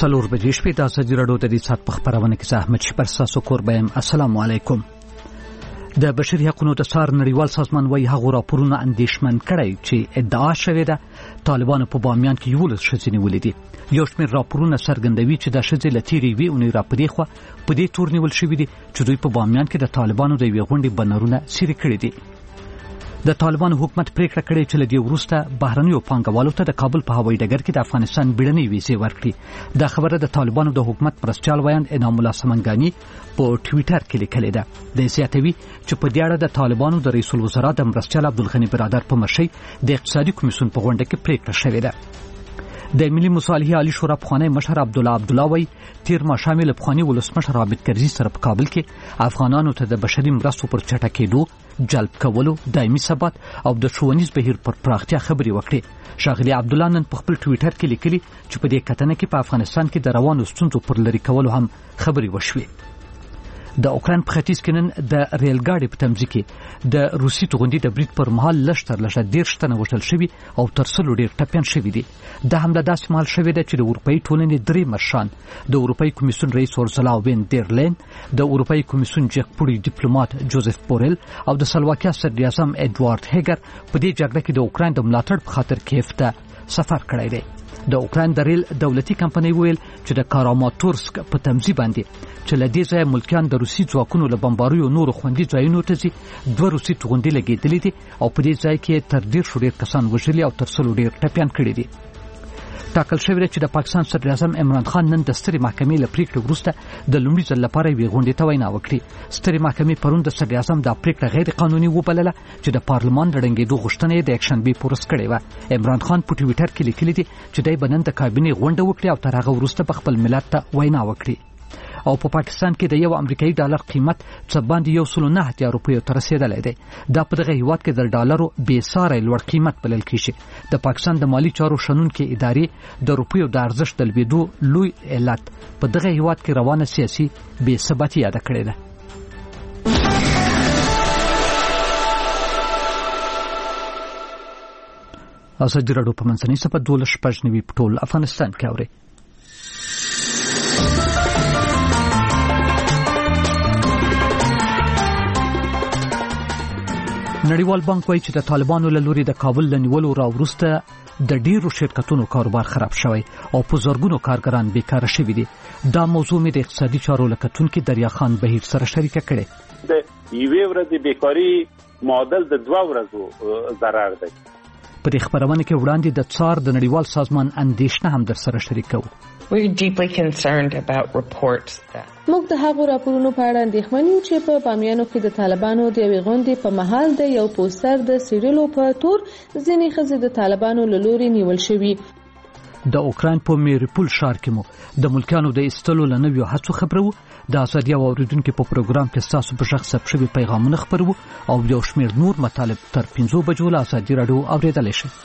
څلور بجې شپې د ازادي راډیو د دې ساعت په خبرونه کې احمد شپر ساسو کوربم. السلام علیکم. د بشري حقوقو د سار نړیوال سازمان وايي هغه راپورونه اندېښمن کړي چې ادعا شوې ده طالبانو په بامیان کې یو لږ ښځې نیولې دي. یو شمېر راپورونه څرګندوي چې د ښځې له تېرې یوې اونۍ راپدې خوا په دې تور نیول شوي دي چې دوی په بامیان کې د طالبانو د یوې غونډې بنرونه څیرې کړي دي. د طالبانو حکومت پریکړه کړې چې له دې وروسته بهرنیو پانګوالو ته د کابل په هوایي ډګر کې د افغانستان بیړنۍ ویزې ورکړي. دا خبره د طالبانو د حکومت مرستیال ویاند انعام الله سمنګانی په ټویټر کې لیکلې ده. د زیاتوي چې په دې اړه د طالبانو د رئیس الوزرا د مرستیال عبدالغني برادر په مشرۍ د اقتصادي کمیسیون په غونډه کې پریکړه شوې ده. د ملي مصالحې عالی شورا پخوانی مشر عبدالله وی تیر ماښام له پخوانی ولسمشر عابد کرزي سره په کابل کې افغانانو ته د بشري مرستو پر چټکېدو، جلب کولو، دایمي ثبات او د ښوونیز بهیر پر پراختیا خبرې وکړي. ښاغلي عبدالله نن په خپل ټویټر کې لیکلي چې په دې کتنه کې په افغانستان کې د روانو ستونزو پر لرې کولو هم خبرې وشوې. د اوکراین په ختیځ کې نن د ریل ګاډي په تمځي کې د روسي توغندي د برید پر مهال لږ 30 تنه وژل شوي او تر 100 ډیر ټپیان شوي دي. دا هم د داسې مهال شوې ده چې د اروپایي ټولنې درې مشران، د اروپایي کمیسیون رئیس اورسولا وین ډیر لین، د اروپایي کمیسیون جګپوړي ډیپلوماټ جوزف بورل او د سلواکیا صدر اعظم اډوارد هیګر په دې جګړه کې د اوکراین د ملاتړ په خاطر کیف ته سفر کړی دی. د اوکراین د ریل دولتي کمپنۍ ویل چې د کاراماتورسک په تمځي باندې چې له دې ځایه ملکیان د روسي ځواکونو له بمباریو نورو خوندي ځایونو ته ځي، 2 روسي توغندي لګېدلې دي او په دې ځای کې تر 100 ډیر کسان وژلي او تر 100 ډیر ټپیان کړي دي. ټاکل شوی دی چې د پاکستان صدر اعظم عمران خان نن د سترې محکمې له پریکړې وروسته د لومړي ځل لپاره یوې غونډې ته وینا وکړي. سترې محکمې پرون د صدر اعظم دا پریکړه غیر قانوني وبلله چې د پارلمان د ړنګېدو غوښتنه یې د یکشنبې په ورځ کړې وه. عمران خان په ټویټر کې لیکلي دي چې دی به نن د کابینې غونډه وکړي او تر هغه وروسته به خپل ملت ته وینا وکړي. او په پاکستان کې د 1 امریکایي ډالر قیمت څه باندې 109 روپیو ته رسیدلی دی. دا په دغه هیواد کې د ډالرو بې ساري لوړ قیمت بلل کېږي. د پاکستان د مالی چارو شنونکې ادارې د روپیو د ارزښت د لوېدو لوی علت په دغه هیواد کې روانه سیاسي بې ثباتي یاده کړې ده. ازادي راډیو په منځنۍ صفحه 12 په ټول افغانستان کې اوري. نړیوال بانک وايي چې د طالبانو له لوري د کابل له نیولو راوروسته د ډیرو شرکتونو کاروبار خراب شوی او په زرګونو کارګران بیکاره شوي دي. دا موضوع مې د اقتصادي چارو له کتونکي دریا خان بهیر سره شریکه کړې. د یوې ورځې بیکاری معادل د 2 ورځو ضرر دی. په دې خبرونه کې وړاندې د څار د نړیوال سازمان اندېښنه هم در سره شریکو. We're deeply concerned about reports that موږ د هغو راپورونو په اړه اندېښمن یو چې په بامیانو کې د طالبانو د یوې غونډې په مهال د یو پوسټر د سیریلو په تور ځینې ښځې د طالبانو له لوري نیول شوي. د اوکراین په میریپول ښار کې مو د ملکیانو د ایستلو له نویو هڅو خبرو. د ازادي اوریدونکو په پروګرام کې تاسو په شخص ثبت شوي پیغامونه خبرو او یو شمېر نور مطالب تر 5 بجو له ازادي راډیو اوریدلی شئ.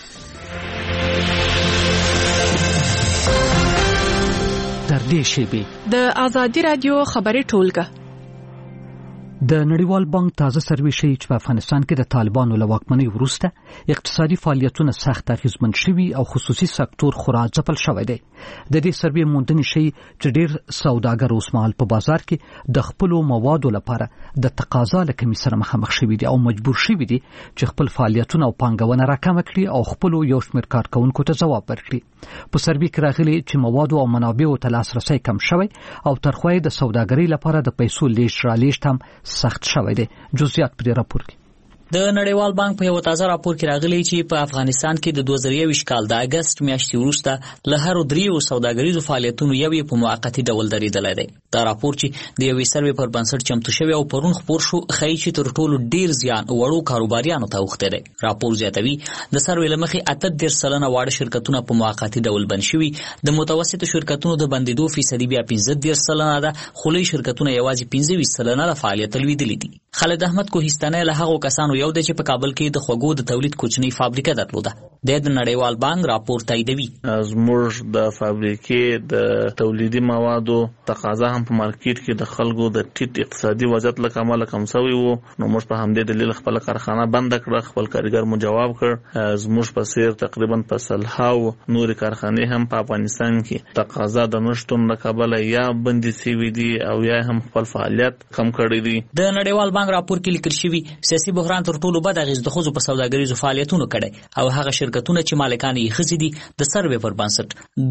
د ازادي راډیو خبري ټولګه. د نړیوال بانک تازه سروې ښیي چې په افغانستان کې د طالبانو له واکمنۍ وروسته اقتصادي فعالیتونه سخت اغېزمن شوي او خصوصي سکتور خورا ځپل شوی دی. د دې سروې موندنې ښیي چې ډېر سوداګر اوس مهال په بازار کې د خپلو موادو لپاره د تقاضا له کمۍ سره مخامخ شوي دي او مجبور شوي دي چې خپل فعالیتونه او پانګونه راکمه کړي او خپلو یو شمېر کارکوونکو ته ځواب ورکړي. په سروې کې راغلي چې موادو او منابعو ته لاسرسی کم شوی او ترخوی د سوداګرۍ لپاره د پیسو لیږد رالېږد هم سخت شوی دی. جزئیات پر راپور کې د نړیوال بانک په یو تازه راپور کې راغلی چې په افغانستان کې د 2021 کال د اگست میاشتې وروسته له هر 3 سوداګریزو فعالیتونو یو په موقتی ډول درېدلی دی. دا راپور چې د یوې سروې پر بنسټ چمتو شوی او پرون خپور شو ښیي چې تر ټولو ډیر زیان وړو کاروباریانو ته اوښتی دی. راپور زیاتوي د سروې له مخې 38% واړه شرکتونه په موقتی ډول بند شوي، د متوسطو شرکتونو د بندېدو فیصدي بیا 15% ده، خو لوی شرکتونه یوازې 25% د فعالیت لویدلي دي. خالد احمد کوهستاني له هغو کسانو یو دی چې په کابل کې د خوږو د تولید کوچنی فابریکه درلوده. د نړیوال بانک راپور تاییدوي. زموږ د فابریکې د تولیدي موادو تقاضا هم په مارکیټ کې د خلکو د ټیټ اقتصادي وضعیت له کماله کم شوی وو، نو موږ په همدې دلیل خپل کارخانه بند کړه، خپل کارګر مو جواب کړ. زموږ په سیر تقریبا په سلهاو نور کارخانې هم په افغانستان کې تقاضا د نشټون له کبله یا بندي شوي دي او یا هم خپل فعالیت کم کړی دي. د نړیوال بانک راپور کې لیکل شوی سیاسي بحران تر ټولو بد اغیز د ښځو په سوداګریزو فعالیتونو کړی او هغه شرکتونه چې مالکان یې ښځې دي د سروې پر بنسټ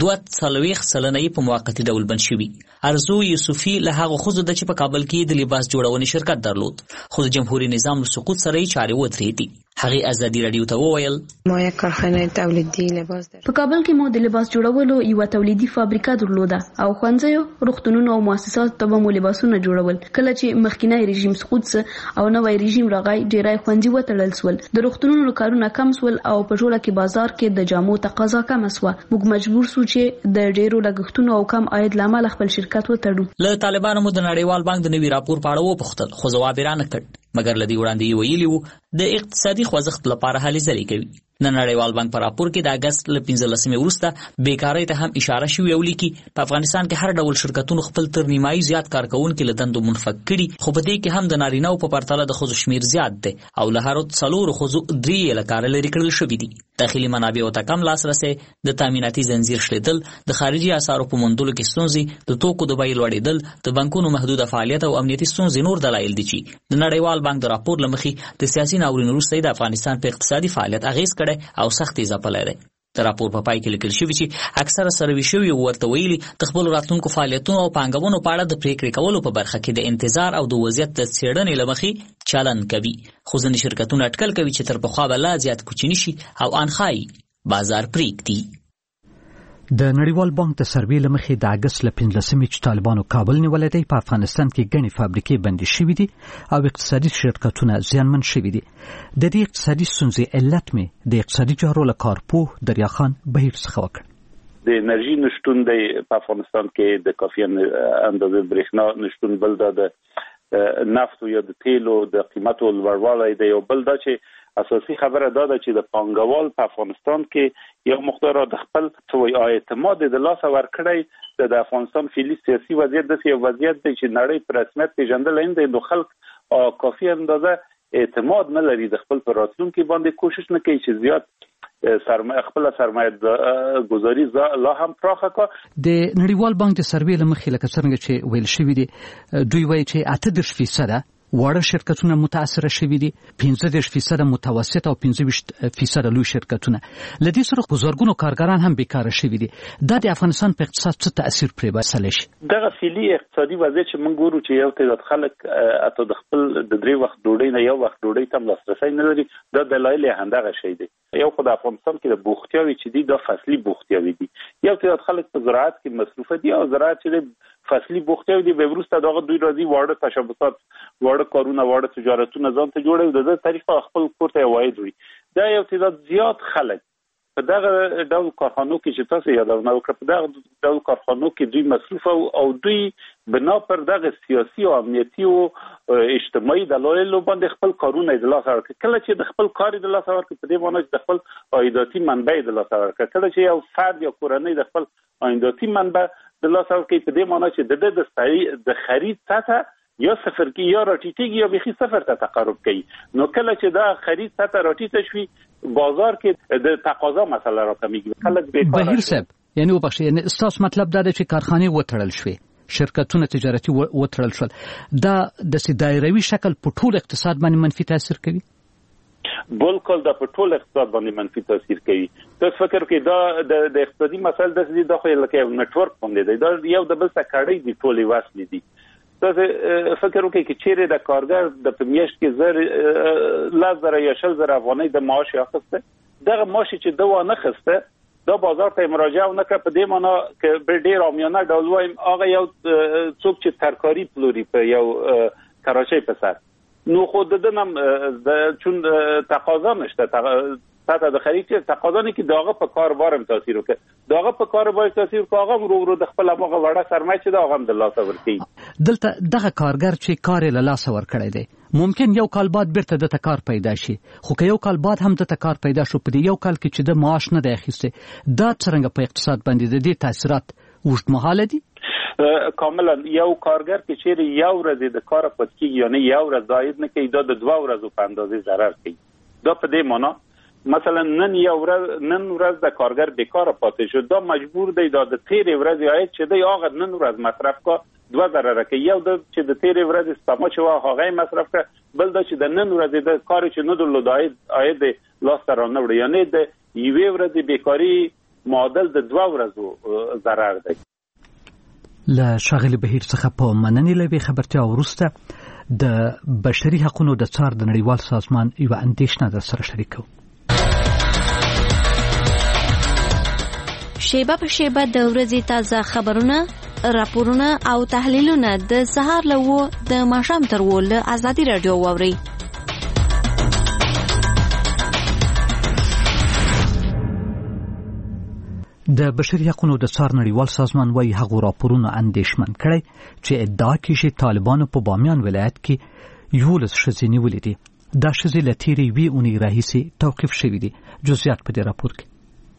42% په موقتي ډول بند شوي. ارزو یوسفي له هغه ښځو د چې په کابل کې د لباس جوړونې شرکت درلود، خو د جمهوریت نظام له سقوط سره یې چارې ودرېدې. هغه ازادي رادیو ته وویل ما یک کارخانه تولیدی لباس دارم. په کابل کې مو د لباس جوړولو یو تولیدي فابریکه درلوده او ښوونځیو، روغتونونو او مؤسساتو ته مو لباسونه جوړول. کله چې مخکینی رژیم سقوط او نوې رژیم راغی، ډیری ښوونځي وتړل سول، د روغتونونو کارونه کم سول او په ټوله کې بازار کې د جامو تقاضا کم شوه. موږ مجبور سو چې د ډیرو لګښتونو او کم عاید لامل خپل شرکت وتړو. له طالبانو مو د نړیوال بانک د نوي راپور په اړه وپوښتل، خو ځواب یې رانه کړ. مګر لدی وړاندې ویلي وو د اقتصادي خوځښت لپاره هلې ځلې کوي. نن نړیوال بانک په راپور کې د اگست له 15 وروسته بیکارۍ ته هم اشاره شوې او لیکي په افغانستان کې هر ډول شرکتونو خپل تر نیمایي زیات کارکونکي له دندو منفک کړي، خو په دې کې هم د نارینه‌و په پرتله د ښځو شمیر زیات دی او له هرو 4 ښځو 3 له کاره لرې کړل شوي دي. داخلي منابعو ته کم لاسرسی، د تامیناتي زنجیر شلیدل، د خارجي اسعارو په موندلو کې ستونزې، د توکو د بیې لوړېدل، د بانکونو محدوده فعالیت او امنیتي ستونزې نور دلایل دي چې د نړیوال بانک د راپور له مخې د سیاسي ناورین وروسته د افغانستان په اقتصادي فعالیت اغیز کړی او سخت اضافه لري. د راپور په پای کې لیکل شوی چې اکثره سروي شوي ورته ویلي د خپل راتلونکو فعالیتونو او پانګونو په اړه د پریکړې کولو په برخه کې د انتظار او د وضعیت د څېړنې له مخې چلن کوي، خو ځینې شرکتونه اټکل کوي چې تر پخوا به لا زیات کوچني شي او انخایي بازار پرېږدي. د نړیوال بانک د سروې له مخې د اگست له 15 چې طالبانو کابل نیولی دی، په افغانستان کې ګڼې فابریکې بندې شوي دي او اقتصادي شرکتونه زیانمن شوي دي. د دې اقتصادي ستونزې علت مې د اقتصادي چارو له کارپوه دریاخان بهیر څخه وکړ. د انرژي نشتون دی په افغانستان کې، د کافي اندازې برېښنا نشتون، بل دا د نفتو یا د تیلو د قیمتو لوړوالی دی، او بل دا چې اساسي خبره دا ده چې د پانګوال په افغانستان کې یو مقدار د خپل اعتماد د لاسه ورکړی د افغانستان فعلي سیاسي وضعیت د یو وضعیت دی چې نړۍ په رسمیت پیژندل نه دی، نو خلک کافي اندازه اعتماد نه لري، د خپل پر راتلونکي باندې کوشش نه کوي چې زیات خپل سرمایه گذاری لا هم پراخه کا. د نړیوال بانک د سروې له مخې لکه څنګه چې ویل شوي دي، دوی وایي چې 38% واړه شرکتونه متاثر شوي دي، 15% متوسط او 25% لوی شرکتونه. لدې سره بزرګونو کارګران هم بیکاره شوي دي. دا د افغانستان په اقتصاد څه تاثیر پرې باسلی شي؟ دغه فعلي اقتصادي وضعیت چې موږ ګورو چې یو تعداد خلک حتی د خپل د 3 وخت ډوډۍ نه یو وخت ډوډۍ ته لاسرسی نه لري، دا دلایل یې همدغه شی دی. یو خو د افغانستان کې د بوختیاوي چې دي دا فصلي بوختیاوي دي، یو تعداد خلک په زراعت کې مصروفه دي او زراعت چې فصلي بوختیاوي دي به وروسته دغه دوی راځي واړه تشبثات، واړه کارونه، واړه تجارتونه ځان ته جوړوي، د طریقه خپل کور ته عواید وي. دا یو تعداد زیات خلک په دغه ډول کارخانو کې چې تاسو یادونه وکړه، په دغه ډول کارخانو کې دوی مصروفه او دوی بنا پر دغه سیاسي او امنیتي او اجتماعي دلایلو باندې خپل کارونه د لاسه ورکړي. کله چې د خپل کار د لاسه ورکړي په دې معنی چې د خپل عایداتي منبع د لاسه ورکړي، کله چې یو فرد یا کورنۍ د خپل عایداتي منبع د لاسه ورکړي په دې معنی چې د خرید سطح یا صفر کې یا راټیټیږي یا بخي صفر ته تقرب کوي. نو کله چې دا خرید سطح راټیټه شوي، بازار کې د تقاضا مسله راکمیږي، خلک بیکاره. بهیر صاحب، یعنی وبخښئ، یعنی ستاسو مطلب دا دی چې کارخانې وتړل شوې، شرکتونه تجارتي وتړل شول، دا د دایروي شکل په ټول اقتصاد باندې منفي تاثیر کوي؟ بالکل دا په ټول اقتصاد باندې منفي تاثیر کوي. تاسو فکر کوئ دا د اقتصادي مسایل د دې د خو لکه یو نتورک باندې دی، دا یو د بل څخه کړي دي، ټولې وصل دي. تاسو فکر وکړئ چې چیرې د کارګر د پمیشت کې 10,000 یا 20,000 افغانۍ د معاش اخیسته، دغه معاش چې دوه نه خسته دا بازار ته مراجعه ونکړه، په دې معنی چې به ډیر عامیانه ډول وایم هغه یو څوک چې ترکاری پلوري په یو کراچۍ په سر، نو خو دنم چون تقاضا نشته، سطح د خرید چې تقاضا نه کې داغه په کاروبار هم تاثیر وکړي، داغه په کاروبار تاثیر کوي، هغه ورو د خپل هغه وړه سرمایه چې دا هغه د لاس ورکړي. دلته دغه کارګر چې کار له لاس ورکړی دی، ممکن یو کال بعد بیرته د کار پیدا شي، خو که یو کال بعد هم د کار پیدا شو، په دې یو کال کې چې د معاش نه دی اخیسته، دا څنګه په اقتصاد باندې د دې تاثیرات اوږدمهاله دي؟ کاملا یو کارګر چې چیرې یو ورځ د کار پات کیږي، یعنی یو ورځ زائد نه کوي، دا د 2 ورځو په اندازې ضرر کوي. دا په دې معنی مثلا نن ورځ د کارګر بیکاره پاتې شو، دا مجبور دی دا د تیرې ورځې عاید چې دی هغه نن ورځ مصرف کا 2 ضرر کوي. یو د چې د تیرې ورځې سپما چې هغه مصرف کا، بل دا چې د نن ورځې د کار چې نه درلود عاید لاس ته رانه وړي، یعنی د یوې ورځې بیکاری معادل د 2 ورځو ضرر دی. له ښاغلي بهیر څخه په مننې لوي خبرتیا وروسته د بشري حقوقو د څار د نړیوال سازمان یوه اندېښنه در سره شریکوو. شیبه په شیبه د ورځې تازه خبرونه، راپورونه او تحلیلونه د سهار له 9 د ماښام تر 10 له ازادي رادیو واورئ. د بشري حقوقو د څار نړیوال سازمان وايي هغه راپورونه اندېښمن کړي چې ادعا کوي چې طالبانو په بامیان ولایت کې 11 ښځې نیولې دي. دا ښځې له تېرې یوې اونۍ راهیسې توقیف شوې دي. جزئیات په دې راپور کې.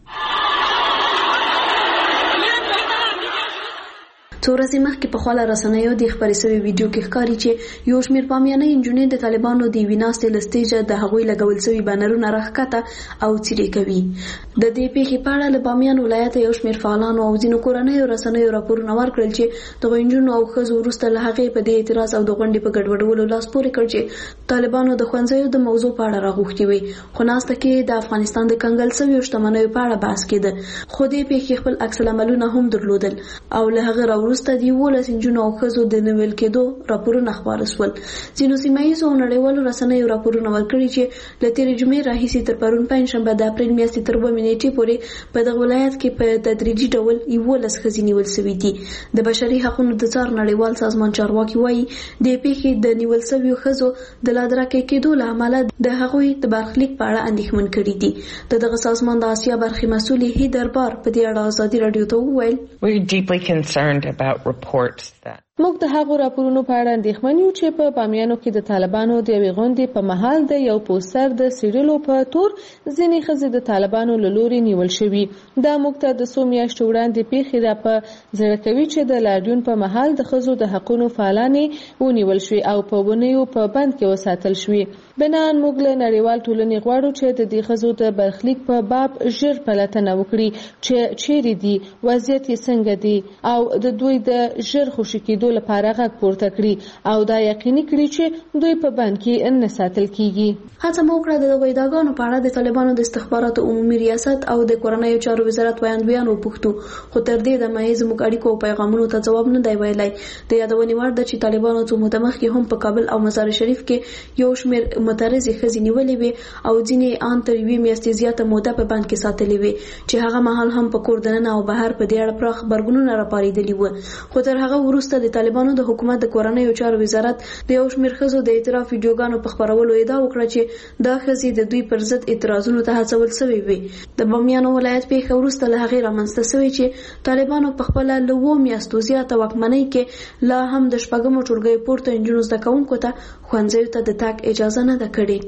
څو ورځې مخکې په خواله رسنیو د خبرې شوی ویډیو کې ښکاري چې یو شمېر بامیانۍ نجونې د طالبانو د یوې ناستې له سټیجه د هغوی لګول شوي بانرونه راښکته او څیرې کوي. د دې پیښې په اړه له بامیان ولایت یو شمېر فعالانو او ځینو کورنیو رسنیو راپورونه ورکړل چې دغو نجونو او ښځو وروسته له هغې په دې اعتراض او د غونډې په ګډوډولو لاس پورې کړ چې طالبانو د ښوونځیو د موضوع په اړه راغوښتي وي. خو ناسته کې د افغانستان د کنګل شویو شتمنیو په اړه بحث کېده، خو دې پیښې خپل عکس العملونه هم درلودل او له هغه راوروسته د 11 نجونو او ښځو د نیول کېدو راپورونه خپاره شول. ځینو سیمهییزو او نړیوالو رسنیو راپورونه ورکړي چې له تېرې جمعې راهیسې تر پرون پنجشنبه د اپریل میاشتې تر 2 نیټې پورې په دغه ولایت کې په تدریجي ډول 11 ښځې نیول شوي دي. د بشري حقوقو د څار نړیوال سازمان چارواکي وایي د پیښې د نیول شویو ښځو د لادرکه کېدو له امله د هغوی د برخلیک په اړه اندېښمن کړي دي. دغه سازمان د آسیا برخې مسؤل هیدر بار په دې اړه ازادي رادیو ته وویل: We're deeply concerned about reports that موږ د هغو راپورونو په اړه اندېښمن یو چې په بامیانو کې د طالبانو د یوې غونډې په مهال د یو پوسټر د سیریلو په تور ځینې ښځې د طالبانو له لوري نیول شوي. دا موږ ته د څو میاشتو وړاندې پیښې را په زړه کوي چې د لاریون په مهال د ښځو د حقونو فعالانې ونیول شوي او په ونیو په بند کې وساتل شوي. بنان موږ له نړیوال ټولنې غواړو چې د دې ښځو د برخلیک په باب ژر پلټنه وکړي چې چیرې دي، وضعیت یې څنګه دی او د دوی د ژر خوشي کېدو لپاره غږ پورته کړي او دا یقیني کړي چې دوی په بند کې نه ساتل کیږي. هڅه مو وکړه د دغو ادعاګانو په اړه د طالبانو د استخباراتو عمومي ریاست او د کورنیو چارو وزارت وړاندوینه وپوښتو، خو تر دې دمه یې زموږ اړیکو او پیغامونو ته ځواب نه دی ویلی. د یادونې وړ ده چې طالبانو څو موده مخکې هم په کابل او مزار شریف کې یو شمېر معترضې ښځې نیولې وې او ځینې ان تر 2 میاشتې زیاته موده په بند کې ساتلې وې چې هغه مهال هم په کور دننه او بهر په دې اړه پراخ غبرګونونه راپارېدلي وو. خو تر هغه وروسته د طالبانو د حکومت د کورنیو چارو وزارت د یو شمېر ښځو د اعتراف ویډیوګانو په خپرولو ادعا وکړه چې دا ښځې د دوی پر ضد اعتراضونو ته هڅول شوې وې. د بامیانو ولایت پیښه وروسته له هغې رامنځته شوې چې طالبانو په خپله له 2 میاشتو زیاته واکمنۍ کې لا هم د 4مو ټولګیو پورته نجونو زده کوونکو ته ښوونځیو ته د تګ اجازه نه ده کړې.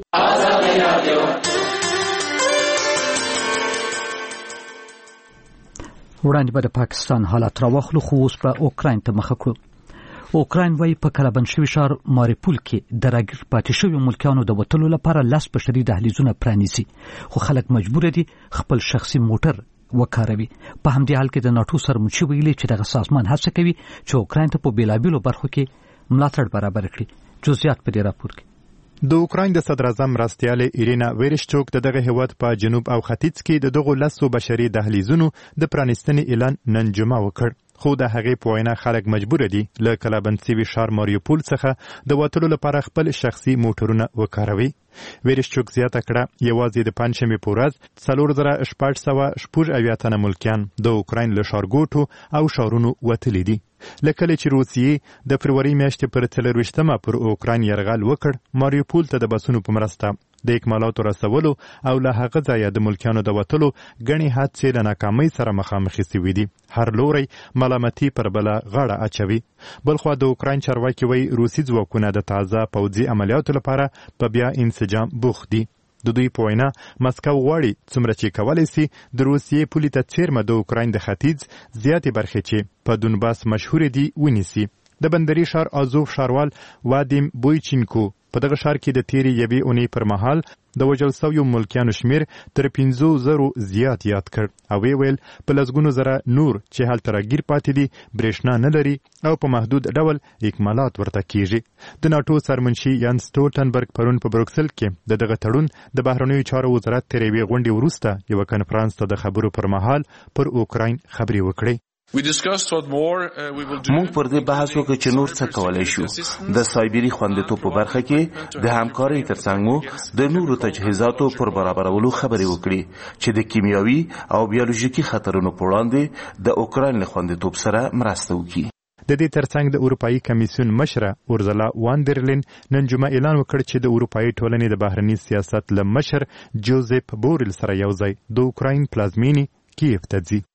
وړاندې به د پاکستان حالات راواخلو، خو اوس به اوکراین ته مخه کړو. اوکراین وايي په کلابند شوي ښار ماریپول کې د راګیر پاتې شویو ملکیانو د وتلو لپاره 10 بشري دهلیزونه پرانیزي، خو خلک مجبور دي خپل شخصي موټر وکاروي. په همدې حال کې د ناټو سرمنشي ویلي چې دغه سازمان هڅه کوي چې اوکراین ته په بیلابیلو برخو کې ملاتړ برابر کړي. جزئیات په دې راپور کې. د اوکراین د صدر اعظم راستیالې ایرینا ویرشچوک د دغه هیواد په جنوب او ختیځ کې د دغو 10 بشري دهلیزونو د پرانیستنې اعلان نن جمعه وکړ، خو د هغې په وینا خلک مجبور دي له کلابند شوي ښار ماریوپول څخه د وتلو لپاره خپل شخصي موټرونه وکاروي. ویرشچوک زیاته کړه یوازې د پنجشنبې په ورځ 4676 تنه ملکیان د اوکراین له ښارګوټو او ښارونو وتلي دي. لکه چې روسیې د فروری میاشتې پر 24مه پر اوکراین یرغل وکړ، ماریوپول ته د بسونو په مرسته د اکمالاتو رسولو او له هغه ځایه د ملکیانو د وتلو ګڼې حادثې له ناکامۍ سره مخامخې سوي دي. هر لوری ملامتي پر بله غاړه اچوي. بلخوا د اوکراین چارواکي وایي روسي ځواکونه د تازه پوځي عملیاتو لپاره په بیا انسجام بوخت دي. د دوی په وینا مسکو غواړي څومره چې کولی سي د روسیې پولې ته څیرمه د اوکراین د ختیځ زیاتې برخې چې په دونباس مشهورې دي ونیسي. د بندري ښار آزوف ښاروال وادیم بویچینکو په دغه ښار کې د تیرې یوې اونۍ پر مهال د وژل سویو ملکیانو شمیر تر 5,000 زیات یاد کړ او ویل په لسګونو زره نور چې هلته راګیر پاتې دي برېښنا نه لري او په محدود ډول اکمالات ورته کیږي. د ناټو سرمنشي یان سټولټنبرګ پرون په بروکسل کې دغه تړون د بهرنیو چارو وزارت تر یوې غونډې وروسته یوه کنفرانس ته د خبرو پر مهال پر اوکراین خبرې وکړې. موږ پر دې بحث وکړو چې نور څه کولای شو. د سایبري خوندیتوب په برخه کې د همکارۍ ترڅنګ مو د نورو تجهیزاتو پر برابرولو خبرې وکړې چې د کیمیاوي او بیولوژیکي خطرونو په وړاندې د اوکراین له خوندیتوب سره مرسته وکړي. د دې ترڅنګ د اروپایي کمیسیون مشره اورزلا واندرلین نن جمعه اعلان وکړ چې د اروپایي ټولنې د بهرني سیاست له مشر جوزف بوریل سره یوځای د اوکراین پلازمینې کیف ته ځي.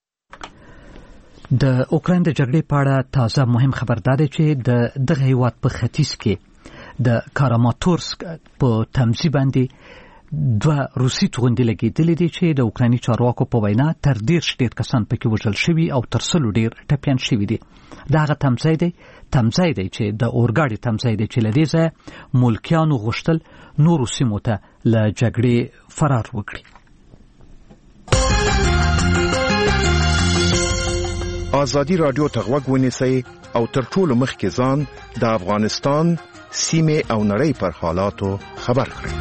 د اوکراین د جګړې په اړه تازه مهم خبر دا دی چې د دغه هیواد په ختیځ کې د کاراماتورسک په تمځي باندې 2 روسي توغندي لګېدلې دي چې د اوکرایني چارواکو په وینا تر 10 کسان پکې وژل شوي او تر 100 ډېر ټپیان شوي دي. دا هغه تمځی دی چې د اورګاډي تمځی دی چې له دې ځایه ملکیانو غوښتل نورو سیمو ته له جګړې فرار وکړي. آزادی رادیو ته غوږ ونیسئ او تر ټولو مخکې ځان د افغانستان سیمې او نړۍ پر حالاتو خبر کړئ.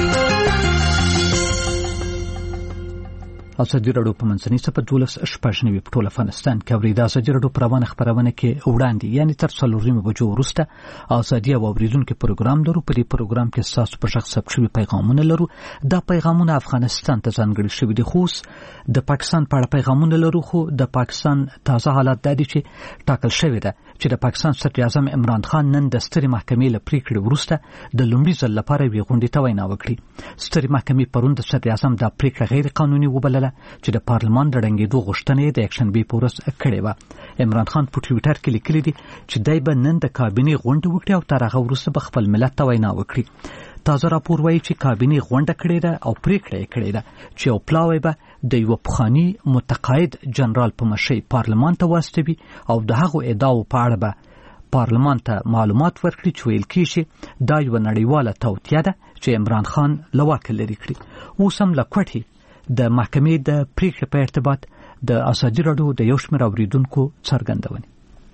ازادي راډیو په منځني سپه 12 په ټول افغانستان کې اوري. د ازادي راډیو پروانه خبرونه کې وړاندې یعنی تر 4 بجو وروسته ازادي او اوریدونکو پروګرام لرو. په دې پروګرام کې تاسو په شخص ثبت شوي پیغامونه لرو. دا پیغامونه افغانستان ته ځانګړي شوي دي. خو د پاکستان په اړه پیغامونه لرو. خو د پاکستان تازه حالات د دې چې ټاکل شوی ده چې د پاکستان صدر اعظم عمران خان نن د سترې محکمې له پریکړې وروسته د لومړي ځل لپاره یوې غونډې ته وینا وکړي. سترې محکمې پرون د صدر اعظم دا پریکړه غیر قانوني وبلله چې د پارلمان د ړنګېدو غوښتنه د یکشنبې په ورځ کړې وه. عمران خان په ټویټر کې لیکلي دي چې دی به نن د کابینې غونډه وکړي او تر هغه وروسته به خپل ملت ته وینا وکړي. تازه راپور وایي چې کابینې غونډه کړې ده او پریکړه یې کړې ده چې یو پلاوی به د یو پخواني متقاعد جنرال په مشرۍ پارلمان ته واستوي او د هغو ادعاو په اړه به پارلمان ته معلومات ورکړي چې ویل کېږي دا یوه نړیواله توطیه ده چې عمران خان له واکه لرې کړي. اوس هم له کوټې د محکمې د پریکړې په ارتباط د ازادي راډیو د یو شمېر اورېدونکو څرګندونې.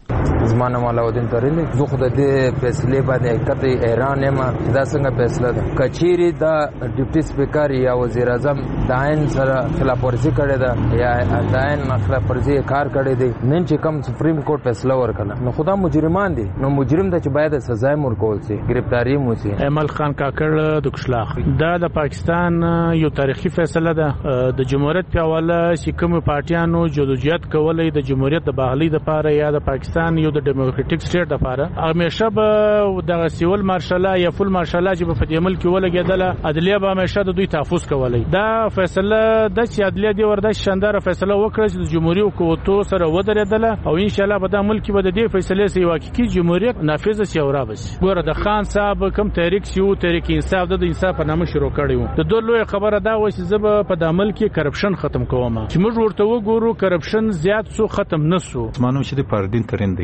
زما نوم علاودین ترلی. زه خو د دې فیصلې باندې حقیقت حیران یم چې دا څنګه فیصله ده. که چیرې د ډیپټي سپیکر یا وزیر اعظم د عین سره خلاف ورزي کړې ده یا د عین خلاف ورزي کار کړی دی نن چې کوم سپریم کورټ فیصله ورکړه نو خدا مجرمان دي نو مجرم ته چې باید سزا ورکول شي گرفتاری مو شي. امل خان کاکړ د کشلاخ دا د پاکستان یو تاریخي فیصله ده. د جمهوریت په حواله چې کوم پارټیانو جدوجہد کولای د جمهوریت د بحالۍ لپاره یا د پاکستان یو د ډیموکراټیک سټیټ لپاره همیشه به د سیول مارشال یا فول مارشال چې په دې ملک ولګیدله عدلیه به همیشه د دوی تحفظ کولای. دا فیصله د چې عدلیه دی ورده شاندار فیصله وکړه چې د جمهوریت قوتو سره ودرېدله او ان شاء الله به د ملک به د دې فیصلې سي واقعي جمهوریت نافذ شي او رابس. ګوره د خان صاحب کوم تحریک شو تحریک انصاف د انصاف په نامه شروع کړی و. د دوه لوی خبره دا و چې زه په د ملک کرپشن ختم کوم چې موږ ورته وګورو کرپشن زیات سو ختم نسو. مانو چې د پاردین ترين دی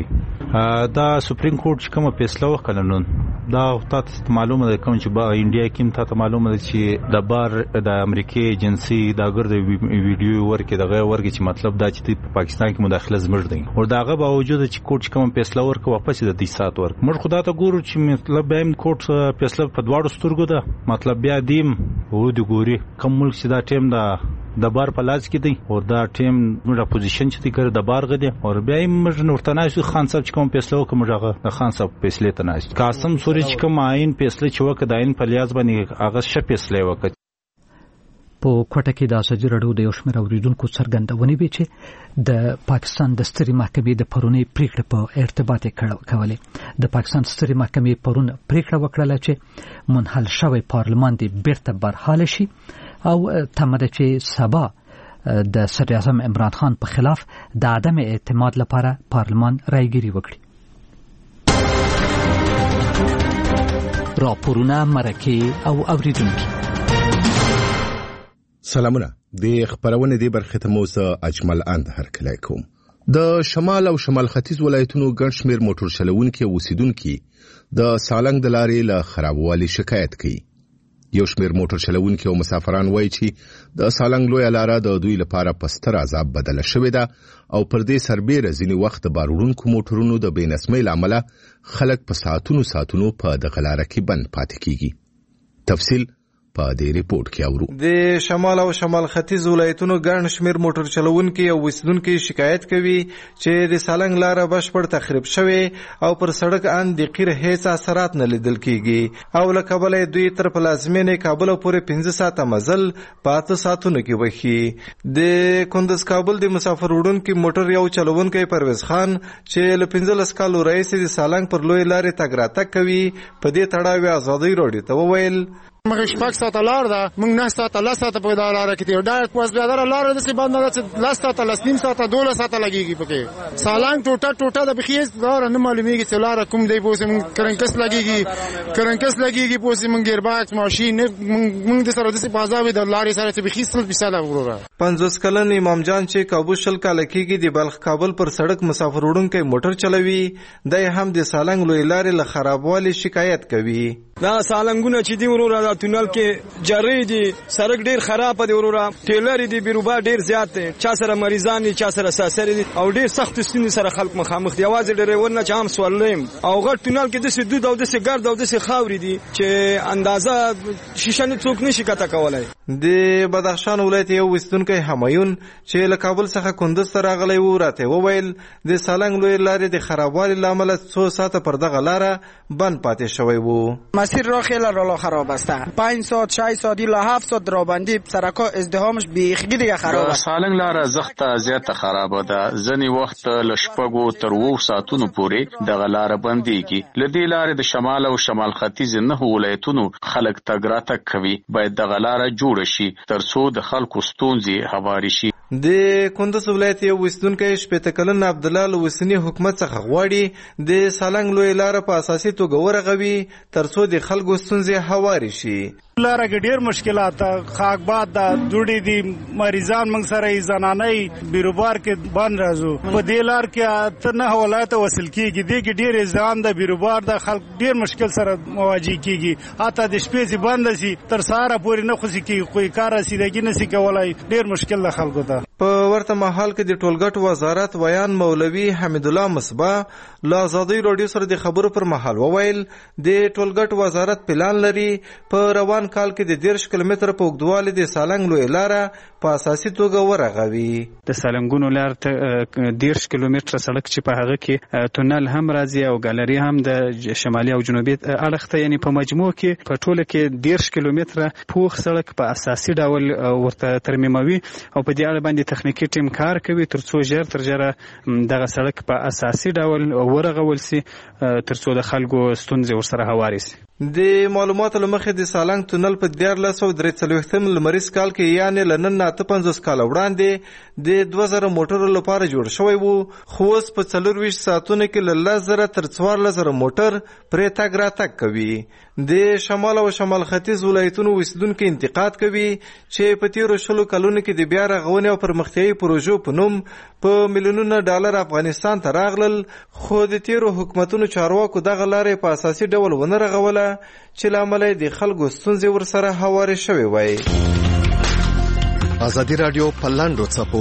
دا سپریم کورټ چې کومه فیصله وکړه نن دا تاسو معلومه ده کوم چې با انډیا کې تاسو معلومه ده چې د بار د امریکای ایجنسی دا ګرد ویډیو ورکې دغه ورکې چې مطلب دا چې په پاکستان کې مداخله زمړ دي او داغه باوجود چې کورټ کوم فیصله ورکړه واپس د 10 ساعت ورک موږ خدا ته ګورو چې مطلب به کورټ فیصله په دواړو سترګو ده مطلب بیا دیم ورو ګوري کوم ملک چې دا ټیم دا د بار په لاس کې دی او دا ټیم موږ اپوزیشن چې کړ د بار غدي او بیا موږ نورتناش خان صاحب چې کوم فیصله وکړه د خان صاحب فیصله تناش قاسم سوري چې کوم عین فیصله چې وکړه د عین په لیاز باندې هغه ش فیصله وکړه. په کوټه کې د ازادي راډیو د یو شمېر اوریدونکو څرګندونې وې چې د پاکستان د سترې محکمې د پرونی پریکړې په ارتباط کولې. د پاکستان سترې محکمې پرون پریکړه وکړه چې منحل شوی پارلمان دې بیرته برحال شي او تمه ده چې سبا د صدر اعظم عمران خان په خلاف د عدم اعتماد لپاره پارلمان رایګیري وکړي. راپورونه مرکه او اوریدونکو سلامونه. د خبرونه دی برخه ته موزه اجمل اند هرکلی کوم. د شمال او شمال ختیځ ولایتونو ګڼ شمېر موټر چلوونکي او اوسیدونکي د سالنګ د لارې له خرابوالي شکایت کوي. یو شمېر موټر چلوونکي او مسافران وایي چې د سالنګ لویه لاره د دوی لپاره په ستر عذاب بدله شوې ده او پر دې سربېره ځینې وخت د باروړونکو موټرونو د بې نظمۍ له امله خلک په ساعتونو په دغه لاره کې بند پاتې کیږي. تفصیل په دې ریپورت کې اورو. د شمال او شمال ختیځ ولایتونو ګڼ شمېر موټر چلوونکي او اوسیدونکي شکایت کوي چې د سالنګ لاره بشپړ تخریب شوې او پر سړک د قیر هیڅ اثرات نه لیدل کیږي او له کبله دوی تر پلازمینې کابل پورې 15 ساعته مزل په 8 ساعتونو کې وخی. د کندز کابل د مسافر وړونکو موټر یو چلوونکی پرویز خان چې له 15 کالو راهیسې د سالنګ پر لوی لارې تګ راتګ کوي په دې تړاو ازادي راډیو ته وویل مګر شپږ ساعته لار ده موږ 9 ساعته لا ساعته په دا لار کې دی ډایرکټ پوس بیا دا لار د څه باندې چې لا ساعته لا نیم ساعته 2 ساعته لګيږي پکې سالنګ ټوټه د بخیز لار نه معلومیږي چې لار کوم دی پوس موږ کرنکس لګيږي پوس موږ ګیرباکس ماشين موږ د سره د بازار د لارې سره چې بخیز 30 وروره. 50 کلن امام جان چې کابل شل کال کېږي د بلخ کابل پر سړک مسافر وړونکي موټر چلوي د هم د سالنګ لوی لارې له خرابوالي شکایت کوي. دا سالنګونه چې دی وروره د تونل کې جری دي سړک ډیر خراب دی وروره ټیلر دی بیروبا ډیر زیات دی چا سره مریضان دي چا سره ساسر دي او ډیر سخت ستوني سره خلک مخامخ دی आवाज ډیرور نه چام سوالیم او غټ تونل کې د سدود او د سګرد او د خاوري دي چې اندازه شیشه نه څوک نشي کته کولای. د بدخشان ولایت یو وستونکي همایون چې له کابل څخه کندوز ته راغلی و راته وویل د سالنګ لوی لارې د خرابوالي لامل 100 ساعت پر دغه لاره بند پاتې شوی وو. مسیر را خیلی راه خراب است. 5 ساعت 6 ساعت الی 7 ساعت رابندی سرکا ازدحامش بیخی دیگه خراب است. سالنګ لاره زخته زیاته خراب ده. ځنی وخت لشپګو تر 2 ساعتونو پورې دغه لاره بنديږي. لدې لارې د شمال او شمال ختیځ نه ولایتونو خلک تګ راتګ کوي. باید دغه لاره جوړ شي ترڅو د خلکو ستونزې هواري شي. د کندوز ولایت یو وستونکي شپته کلن عبد الله لوسنی حکومت څخه غواړي د سالنګ لوی لار په اساسي توګه ورغوي ترڅو د خلکو ستونزې هواري شي. لاره کې ډیر مشکلات خاکبات د جوړې دي مریضان موږ سره زنانې بیروبار کې بند راځو په دې لار کې ته نه ولایت وصل کیږي د کې ډیر ځان د بیروبار د خلک ډیر مشکل سره مواجه کیږي اته د شپې بند شي تر ساره پورې نه خوشي کیږي کوئی کار رسیدګي نشي کولای ډیر مشکل د خلکو ته. په ورته مهال کې د ټولګټ وزارت ویان مولوي حمید الله مصباح له ازادي راډیو سره د خبرو پر مهال وویل د ټولګټ وزارت پلان لري په روان کال کې د 10 کیلومتر په اوږدوالي د سالنګ لوی لاره په اساسي توګه ورغوي. د سالنګونو لار ته 10 کیلومتر سړک چې په هغه کې تونل هم راځي او ګالري هم د شمالي او جنوبي اړخ ته یعنی په مجموع کې په ټوله کې 10 کیلومتر پوخ سړک په اساسي ډول ورته ترمیموي او په دې اړه باندې تخنیکی ټیم کار کوي ترڅو ژر تر ژره دغه سړک په اساسي ډول ورغول شي ترڅو د خلکو ستونزې ورسره هواري شي. د معلوماتو لمخې د سالنګ تونل په 1443 لمریز کال کې یعنی لنن 50 کال وړاندې د 2000 موټرو لپاره جوړ شوی وو خو اوس په 24 ساعتونو کې له 1000 تر 14000 موټر پرې تګ راتګ کوي. د شمال او شمال ختیځ ولایتونو اوسیدونکو انتقاد کوي چې په تیرو شلو کلونو کې د بیا رغونې او پرمختیايي پروژو په نوم په میلیونونو ډالر افغانستان ته راغلل خو د تیرو حکومتونو چارواکو دغه لارې په اساسي ډول ونه رغوله چې لامل د خلکو ستونزې ورسره هواري شوی وای. ازادي رادیو په لاندو چپو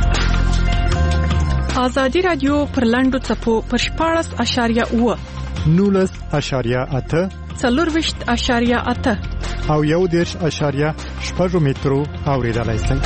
ازادي رادیو پر لاندو چپو پر 14.9 19.8 4.8 او 1.8 مترو اوریدلای شئ.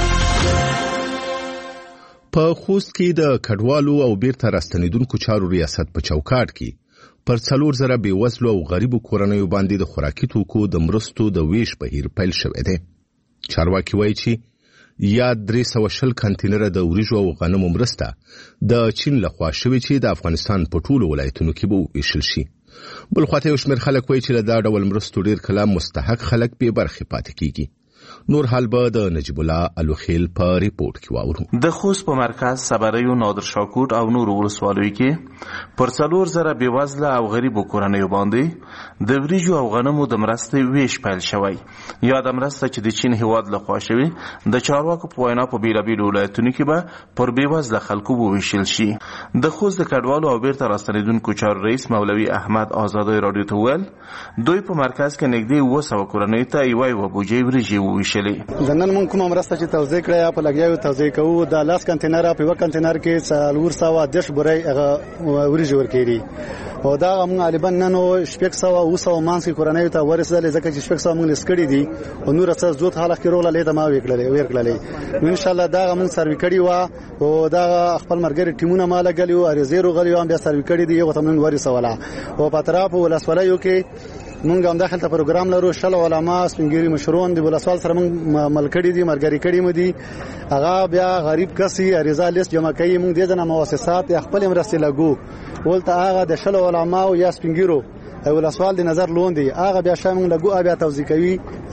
په خوست کې د کډوالو او بیرته راستنیدونکو چارو ریاست په چوکاټ کې پر 4000 بیوزلو او غریبو کورنیو باندې د خوراکي توکو د مرستو د ویش بهیر پیل شوی دی. چارواکي وایي چې یا 320 کانټینره د وریجو او غنمو مرسته د چین لخوا شوې چې د افغانستان په ټولو ولایتونو کې به ویشل شي. بل خواته یو شمېر خلک وایي چې له دا ډول مرستو ډېر کله مستحق خلک بې برخې پاتې کیږي. نور حال به د نجیب الله الوخیل په ریپورت کې واورو. د خوست په مرکز صبریو نادر شاکوټ او نور ولسوالیو کې پر 4000 بېوزله او غریبو کورنیو باندې د وریجو او غنمو د مرستې ویش پیل شوی. یا د مرسته چې د چین هیواد لخوا شوی د چارواکو په وینا په بیلابیلو ولایتونو کې به پر بېوزله خلکو وویشل شي. د خوست د کډوالو او بیرته راستنیدونکو چارو رئیس مولوي احمد آزادی رادیو ته ویل دوی په مرکز کې نږدې 200 کورنیو ته یوه بوجۍ وریجې وویشلې. د نن مونږ کومه مرسته چې توزیع کړې په لګیاو توزیع کوو د لاس کانټینر په یو کانټینر کې 410 بوري هغه وریجې ورکېږي او دا موږ غالبا نن 600 مانسي کورنۍ ته ورسېدل ځکه چې 600 موږ لسکړي دي او نور څه زوت حالت کې روغله لیدا ما وکړلې ان شاء الله دا موږ سروي کړی و او دا خپل مرګري ټیمونه مال غلیو ارزيرو غلیو هم بیا سروي کړی دي یو ته موږ ورسوله او په طرف ولسوالۍ کې مونږ هم داخل ته پروګرام لرو شل علما سپینګيري مشرون دی ولسوال سره مونږ ملکړي دي مرګري کړي مو دي هغه بیا غریب کسي اریزا لیست جمع کوي مونږ د ځنه مؤسسات خپل مرستې لګو ولته هغه د شل علما او یا سپینګيرو ولسوال د نظر لوندي هغه بیا شامل لګو بیا توزیع کوي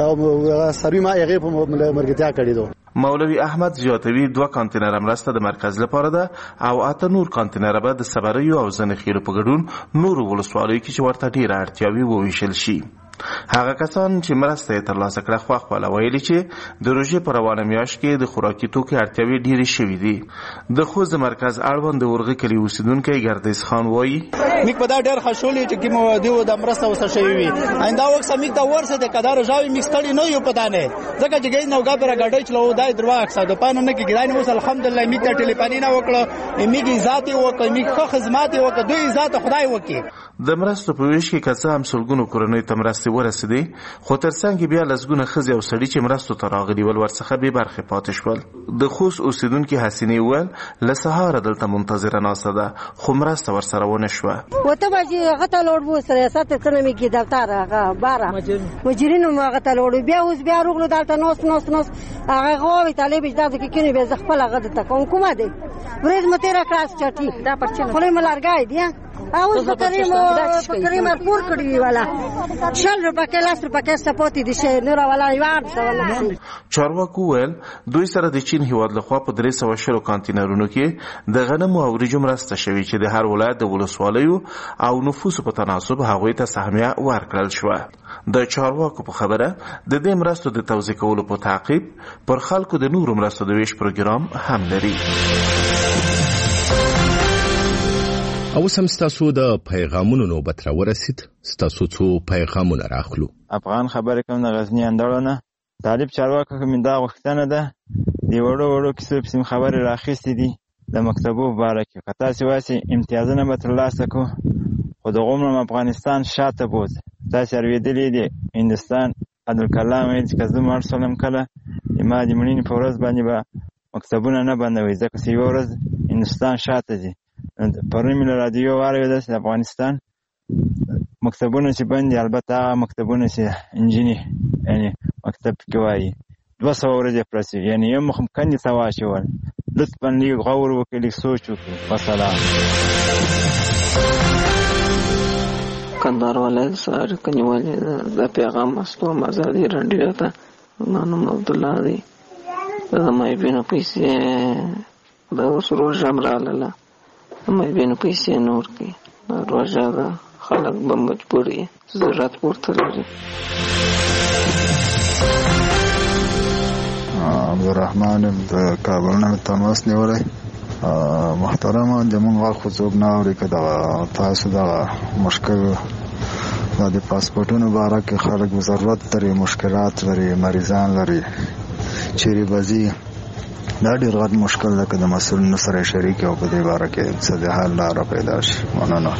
او سروي ما هغه په مرګتیا کړی دو. مولوی احمد زیاتوی 2 کانټینر مرسته د مرکز لپاره ده او 8 نور کانټینر به د صبریو او زنخیلو په ګډون نور ولسوالیو کې چې ورته ډیره اړتیاوي وویشل شي. هغه کسان چې مرسته ترلاسه کړه خو خپل ویلي چې د روژې په روانه میاشت کې د خوراکي توکو اړتیاوي ډیرې شوې دي. د خوست مرکز اړوند ورغه کلی اوسیدونکو ګردیس خان وایي میک په دا ډېر خوشحالي چې کوم دیو د مرسته وسه شوی وي آینده وخت میک دا ورسه د قدر ژاوي میک ستړي نه یو پدانه ځکه چې ګین نو غابره غړډای چلو دای درواک ساده پانه نه کې ګرانه وس الحمدلله میک ته ټلیفوني نه وکړه میک ذات وکړه میک خو خدمات وکړه دوی ذات خدای وکړي. د مرستو په ویش کې کسه هم سلګونو کورنۍ ته مرستې ورسېدې خو ترڅنګ بیا لسګونه ښځې او سړي چې مرستو ته راغلي ول ورڅخه بې برخې پاتې شول. د خوست اوسیدونکي حسینې وویل له سهاره دلته منتظره ناسته ده خو مرسته ورسره ونه شوه. وته بجې هغه ته لوړ بو سره ساته څنګه مې کې دفتر هغه باره مجرینو هغه ته لوړ بیا اوس بیا روغلو دلته نوس هغه غوړي طالب اجازه کې کینې به خپل هغه ته کوم کومه دی ورځ متره کلاس چټي دا پرچنه خپل ملارګای دی اوس کریم پور کړی والا شل روپے کلاس روپے کې سپوتې دي شه نور والا یوار څه. چارواکو ویل دوی سره د چین هیواد لخوا په 320 کانټینرونو کې د غنمو او وریجو مرسته شوی چې د هر ولایت د ولسوالیو او نفوسو په تناسب هغوی ته سهمیه ورکړل شوه. د چارواکو په خبره د دې مرستو د توزیع کولو په تعقیب پر خلکو د نورو مرستو د ویش پروګرام هم لري. او سم ستاسو د پیغامونو نوبت را ورسید. ستاسو څو پیغامونه راخلو. افغان خبرې کوم د غزنی اندړونه طالب چارواکو کوم دا وختنه ده دی وړو کیسو په خبرې راخېستې دي د مکتبو مبارک کتا سی واسي امتیازونه به ترلاسه کو خو د غومره افغانستان شاته بوز تاسو اړویدلې دي هندستان عبدالکلام چې کزو مرسلم کله ما د مړینې په ورځ باندې به مکتبونه نه بندوي ځکه چې یو ورځ هندستان شاته دي. پرون مې رادیو واورېده چې افغانستان مکتبونه چې بندي البته مکتبونه چې انجینی یعنی مکتب کې وایي 200 ورځې پرسي یعنی یو مخم کني تواچول لطفا لي غور وکړي سوچ وکړي. والسلام. کندهار ولایت سره کنيوالې د پیغام مسلو آزادي رادیو ته نام عبد الله دی د مې بینو پیسې د اوس روزه مراله مې بینو پیسې نور کې روزه دا خلک به مجبوري ضرورت ورته لري. عبدالرحمن د کابل نه تماس نیولای محترم د مونږ خو څوک نه اوري کدا تاسو دا مشکل د پاسپورتونو باره کې خلک ضرورت لري مشکلات لري مریضان لري چیرې بازي دا ډېر غټ مشکل ده که د مسؤلینو سره شریک او په دې باره کې څه د حل لاره پیدا شي. مننه.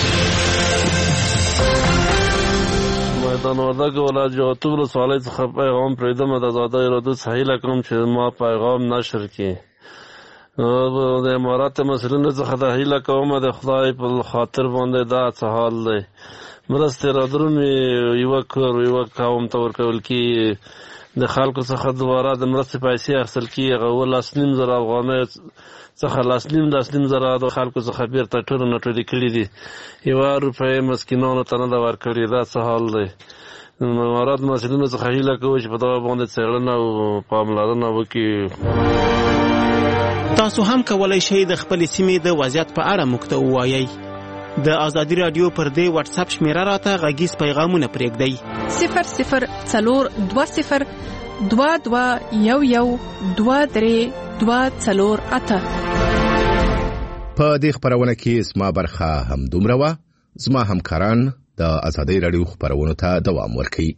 میدان وردګ ولایت ولسوالۍ څخه پیغام پرېږدم د ازادۍ رادیو څخه هیله کوم چې ما پیغام نشر کړي. د امارات مسؤلینو څخه د هیله کوم د خدای په خاطر باندې دا څه حال دی مرستې را درومي یوه کور یوه قوم ته ورکول کېږي د خلکو څخه دوباره د مرستې پیسې اخیستل کېږي. هغه 2.5 افغانۍ څخه 2.5 زره د خلکو څخه بیرته ټولې کړي دي. 1 روپۍ مسکینانو ته نه ده ورکړې. دا څه حال دی؟ امارات مسؤلینو څخه هیله کوو چې په دغه باندې څېړنه او پاملرنه وکړي. تاسو هم کولای شئ د خپلې سیمې د وضعیت په اړه موږ ته ووایئ. د ازادي رادیو پر دې واتس اپ شمیره راته غږیز پیغامونه پرېږدئ. 0020 2211 2324. په دې خبرونه کې اسما برخه هم دومره وه. زما همکاران د ازادي رادیو خبرونو ته دوام ورکوي.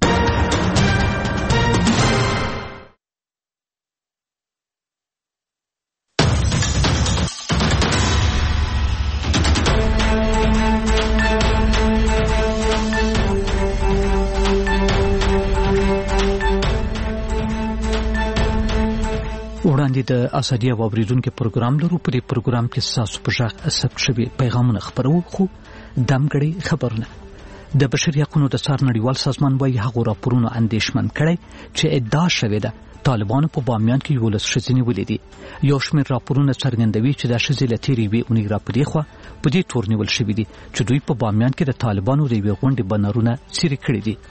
وړاندې د ازادي او اوریدونکو پروګرام لرو. په دې پروګرام کې تاسو په ژغ ثبت شوي پیغامونه خبرو خو دمګړي خبرونه. د بشري حقوقو د څار نړیوال سازمان وايي هغه راپورونه اندېښمن کړي چې ادعا شوې ده طالبانو په بامیان کې 11 ښځې نیولې دي. یو شمېر راپورونه څرګندوي چې د ښځې له تېرې یوې اونۍ راپدې خوا په دې تور نیول شوي دي چې دوی په بامیان کې د طالبانو د یوې غونډې بنرونه څیرې کړي دي.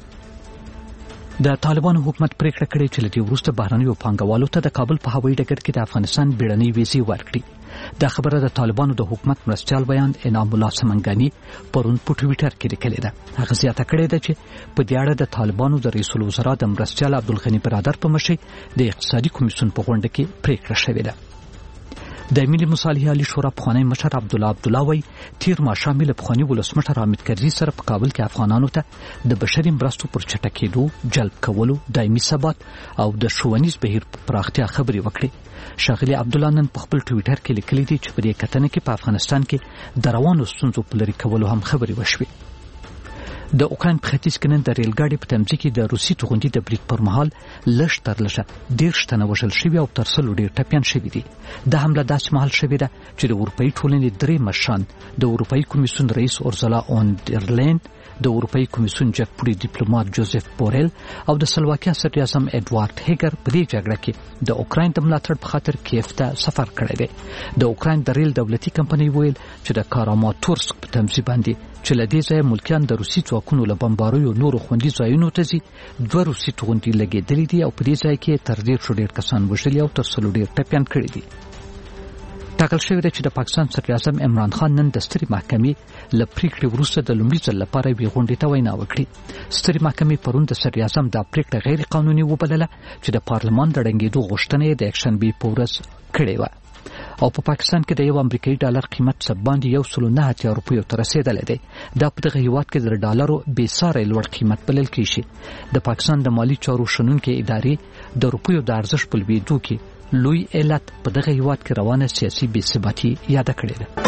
د طالبانو حکومت پریکړه کړې چې لدی وروسته بهرنیو پانګوالو ته د کابل په هوایي ډګر کې د افغانستان بیړنۍ ویزې ورکړي. دا خبره د طالبانو د حکومت مرستیال بیان انعام الله سمنګانی پرون په ټویټر کې لیکلې ده. هغه زیاته کړې ده چې په دې اړه د طالبانو د رئیس الوزرا د مرستیال عبدالغنی برادر په مشرۍ د اقتصادي کمیسیون په غونډه کې پریکړه شوې ده. د ملي مصالحې عالی شورا پخوانی مشر عبدالله وی تیر ماښام له پخوانی ولسمشر حامد کرزي سره په کابل کې افغانانو ته د بشري مرستو پر چټکېدو، جلب کولو، دایمي ثبات او د ښوونیز بهیر په پراختیا خبرې وکړې. ښاغلي عبدالله نن په خپل ټویټر کې لیکلي دي چې په دې کتنه کې په افغانستان کې د روانو ستونزو په لرې کولو هم خبرې وشوې. د اوکراین په ختیځ کې نن د ریل ګاډي په تمځي کې د روسي توغندي د برید پر مهال لږ تر لږه 10 تنه وژل شوي او تر 100 ډېر ټپیان شوي دي. د حمله داسې مهال شوې ده چې د اروپایي ټولنې 3 مشران، د اروپایي کمیسیون رئیس اورزلا اون در لین، د اروپایي کمیسیون جګپوړي ډیپلوماټ جوزف بورل او د سلواکیا صدر اعظم اډوارډ هیګر په دې جګړه کې د اوکراین د ملاتړ په خاطر کیف ته سفر کړی دی. د اوکراین د ریل دولتي کمپنۍ ویل چې د کاراماتورسک په تمځي باندې چې لدې ځای ملکیان د روسي ځواکونو له بمباریو نورو خوندي ځایونو ته ځي، 2 روسي توغندي لګېدلې دي او په دې ځای کې تر 100 کسان وژلي او تر 100 ډېر ټپیان کړي دي. ټاکل شوی دی چې د پاکستان صدر اعظم عمران خان نن د سترې محکمې له پریکړې وروسته د لومړي ځل لپاره یوې غونډې ته وینا وکړي. سترې محکمې پرون د صدر اعظم دا پریکړه غیر قانوني وبلله چې د پارلمان د ړنګېدو غوښتنه یې د یکشنبې په ورځ کړې وه او په پاکستان کې د یو امریکایي ډالر قیمت څه باندې 109 روپیو ته رسیدلی دی. دا په دغه هیواد کې د ډالرو بې ساري لوړ قیمت بلل کېږي. د پاکستان د مالی چارو شنونکې ادارې د روپیو د ارزښت په لوړېدو کې لوی علت په دغه هیواد کې روانه سیاسي بې ثباتي یاد کړې ده.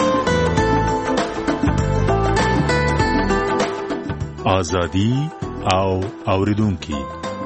ازادي او اوریدونکو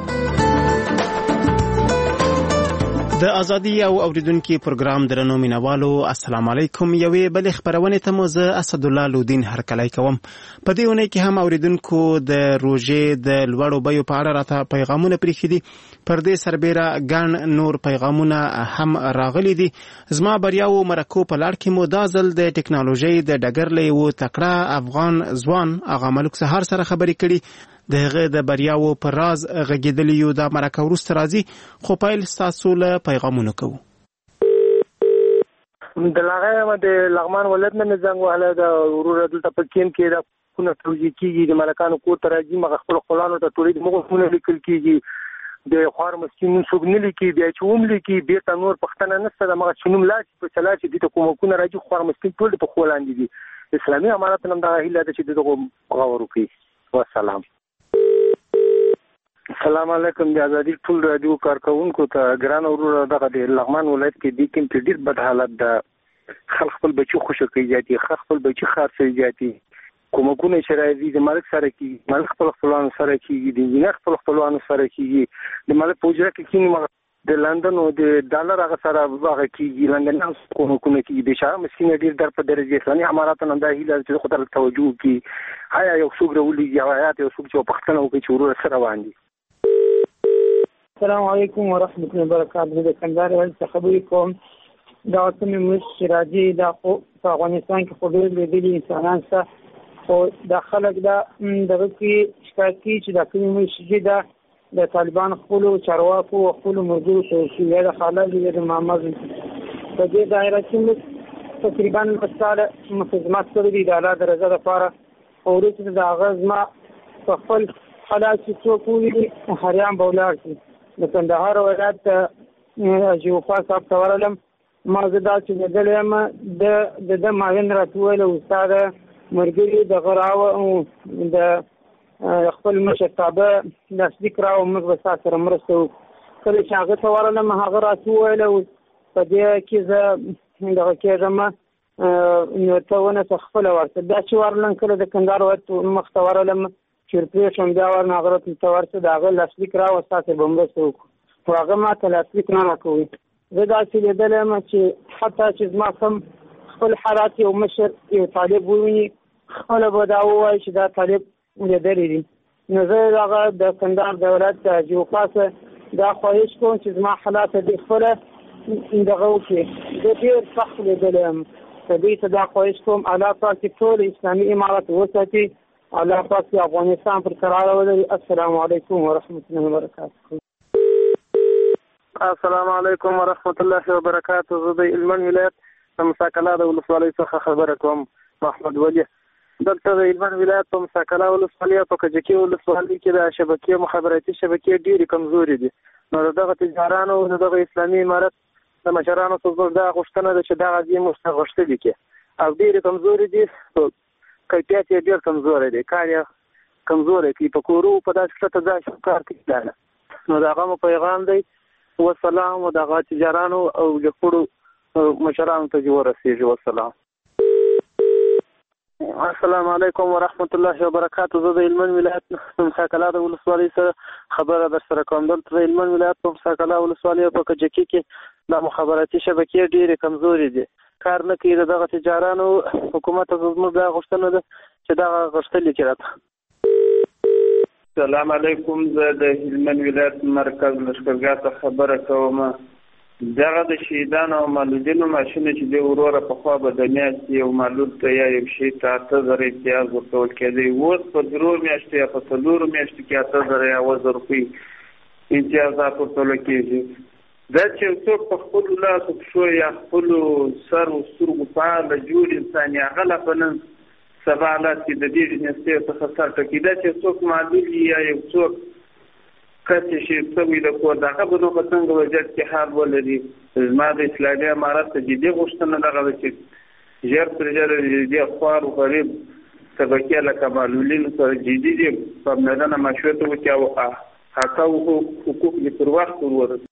د ازادي او اوریدونکو پروګرام درنو مینوالو السلام علیکم. یوې بل خبرونه ته مو زه اسد الله لودین هرکلی کوم. په دې ونه کې هم اوریدونکو د روزې د لوړو بیو په اړه راته پیغامونه پریښي دي. پر دې سربېره ګڼ نور پیغامونه هم راغلي دي. زما بریاو مرکو په لړ کې مو دا ځل د ټکنالوژي د ډګر له یو تکړه افغان ځوان اغا ملک سهار سره خبرې کړي. دغه د بریاو پر راز غږیدلی یو د مرکه وروسته راځي خو پایل تاسو له پیغامونو کوو. د لغه د لغمان ولادت نه زنګ وهله د ورور دلته پکین کې د کونه توجی کیږي د ملکانو کو ترجی مغ خپل خلانو ته ټولې مغونه لیکل کیږي د خوار مسکین شوګنی لیکي بیا چوم لیکي بیا تنور پښتنه نسته د مغ شنوم لا چې په چلا چې د کومکونه راځي خوار مسکین ټول په خولاندې دي. اسلامي امارات نن دا هیله ده چې دغه غوړو کوي. والسلام. السلام علیکم. د ازادي ټول رادیو کارکونکو ته ګران اورور دغه د لغمان ولایت کې د کوم ډیر بد حالت ده. خلک خپل بچو خوشو کوي جاتي، خپل بچي خارڅي جاتي، کومکونه شرایي د مالک سره کې، مالک خپل خپلوان سره کې، د جنح خپل خپلوان سره کې، د مالک پوجا کې کینې د لندن او د ډالر هغه سره هغه کې لندن هم کومکونه کې د شاه مسکین ډیر در په درجه اسلامي امارات نن دا هیله چې خدای توجه کوي. هيا یو څوک ورولي یا حیات یو څوک چې پښتنه او کې چورو سره باندې السلام علیکم ورحمۃ اللہ وبرکاتہ. د کندهار ولایت څخه خبرې کوم. دا کومې مشر راځي دا په افغانستان کې خو ډېر لیدلي انسانان شته، خو دا خلک دا دغه کې شکایت کوي چې دا کومې مشر دا د طالبان خپلو چارواکو او خپلو ملګرو ته وشي، یا د خالد یا د محمد په دې دایره کې موږ تقریبا مثال خدمت کړی دی د الله د رضا لپاره، او وروسته د هغه زما په خپل حالات چې څوک وویني حریان به ولاړ شي. د کندهار ولایت ته جوفا صاحب ته ورغلم، ما زه داسې لیدلی یم د ده معاون راته وویل استاده ملګري دغه راوه د خپل مشر تابع لاسلیک راوه، موږ به ستا سره مرسته وکړو. کله چې هغه ته ورغلم هغه راته وویل په دې کې زه دغه کېږم نو ته ونیسه خپله ورشه. دا چې ورغلم کله د کندهار ولایت مخ ته ورغلم چې ورپرې شوم، بیا ورنه هغه ته ورشه د هغه لاسلیک راوه ستا سره به مرسته وکړو، خو هغه ما ته لاسلیک نه راکوي. زه داسې لیدلی یم چې حتی چې زما کوم خپل حالات یو مشر یو طالب وویني خپله به دا ووایي چې دا طالب لیدلی دي. نو زه دغه د کندهار د ولایت د جوفا څخه دا خواهش کوم چې زما حالات دې خپله دغه وکړي. زه ډېر سخت لیدلی یم، په دې ته دا خواهش کوم الله پاک چې ټول اسلامي امارات وساتي، الله پاک چې افغانستان پر قرار ولري. السلام علیکم ورحمۃ اللہ وبرکاتہ. السلام علیکم ورحمۃ الله وبرکاتہ. زه د هلمند ولایت د مساکلا د ولسوالۍ څخه خبره کوم، محمد ولی. دلته د هلمند ولایت په مساکلا ولسوالۍ په کجکي ولسوالۍ کې د شبکې مخابراتي شبکې ډېرې کمزورې دي. نو دغه تجارانو د دغه اسلامي امارت د مشرانو څخه دا غوښتنه ده چې دغه دې موږ ته غوښتلي کې او ډېرې کمزورې دي، کیفیت یې ډېر کمزوری دی، کار یې کمزوری کوي، په کورو په داسې کښته داسې کار کوي. نو د هغه مو پیغام دی والسلام و دغه تجارانو او جګړو مشرانو ته دې ورسېږي. والسلام. السلام علیکم ورحمۃ الله وبرکاتہ. زه د هلمند ولایت په مساکلا د ولسوالۍ سره خبره در سره کوم. دلته د هلمند ولایت په مساکلا ولسوالۍ په کجکي کې د مخابراتي شبکې ډېرې کمزورې دي، کار نه کوي. دغه تجارانو حکومت ته زموږ دا غوښتنه ده چې دغه غوښتلي کې راته. السلام علیکم. زه د هلمند ولایت مرکز لښکرګاه څخه خبره کوم. دغه د شهیدانو او معلولینو معاشونه چې د وروره پخوا به د میاشتې یو معلول ته یا یو شهید ته 8000 امتیاز ورکول کېدی، اوس په 3 میاشتو یا په 4 میاشتو کې 8000 یا 1000 روپۍ امتیازات ورکول کېږي. دا چې څوک په خپلو لاسو پښو یا خپلو سر او سترګو فعاله جوړ انسان یا هغه لا په نن سبا حالات کې د دې نستې څخه سر ټکي. دا چې څوک معلول یا یو څوک کس چې شهید شوی د کور د هغه به نو په څنګه وضعیت کې حال ولري. زما د اسلامي امارت ته جدي غوښتنه دغه ده چې ژر تر ژره د دې خوار او غریب طبقې لکه معلولینو سره جدي دي پاملرنه مشروطه وکړي او حقه حقوق یې پر وخت ورورسوي.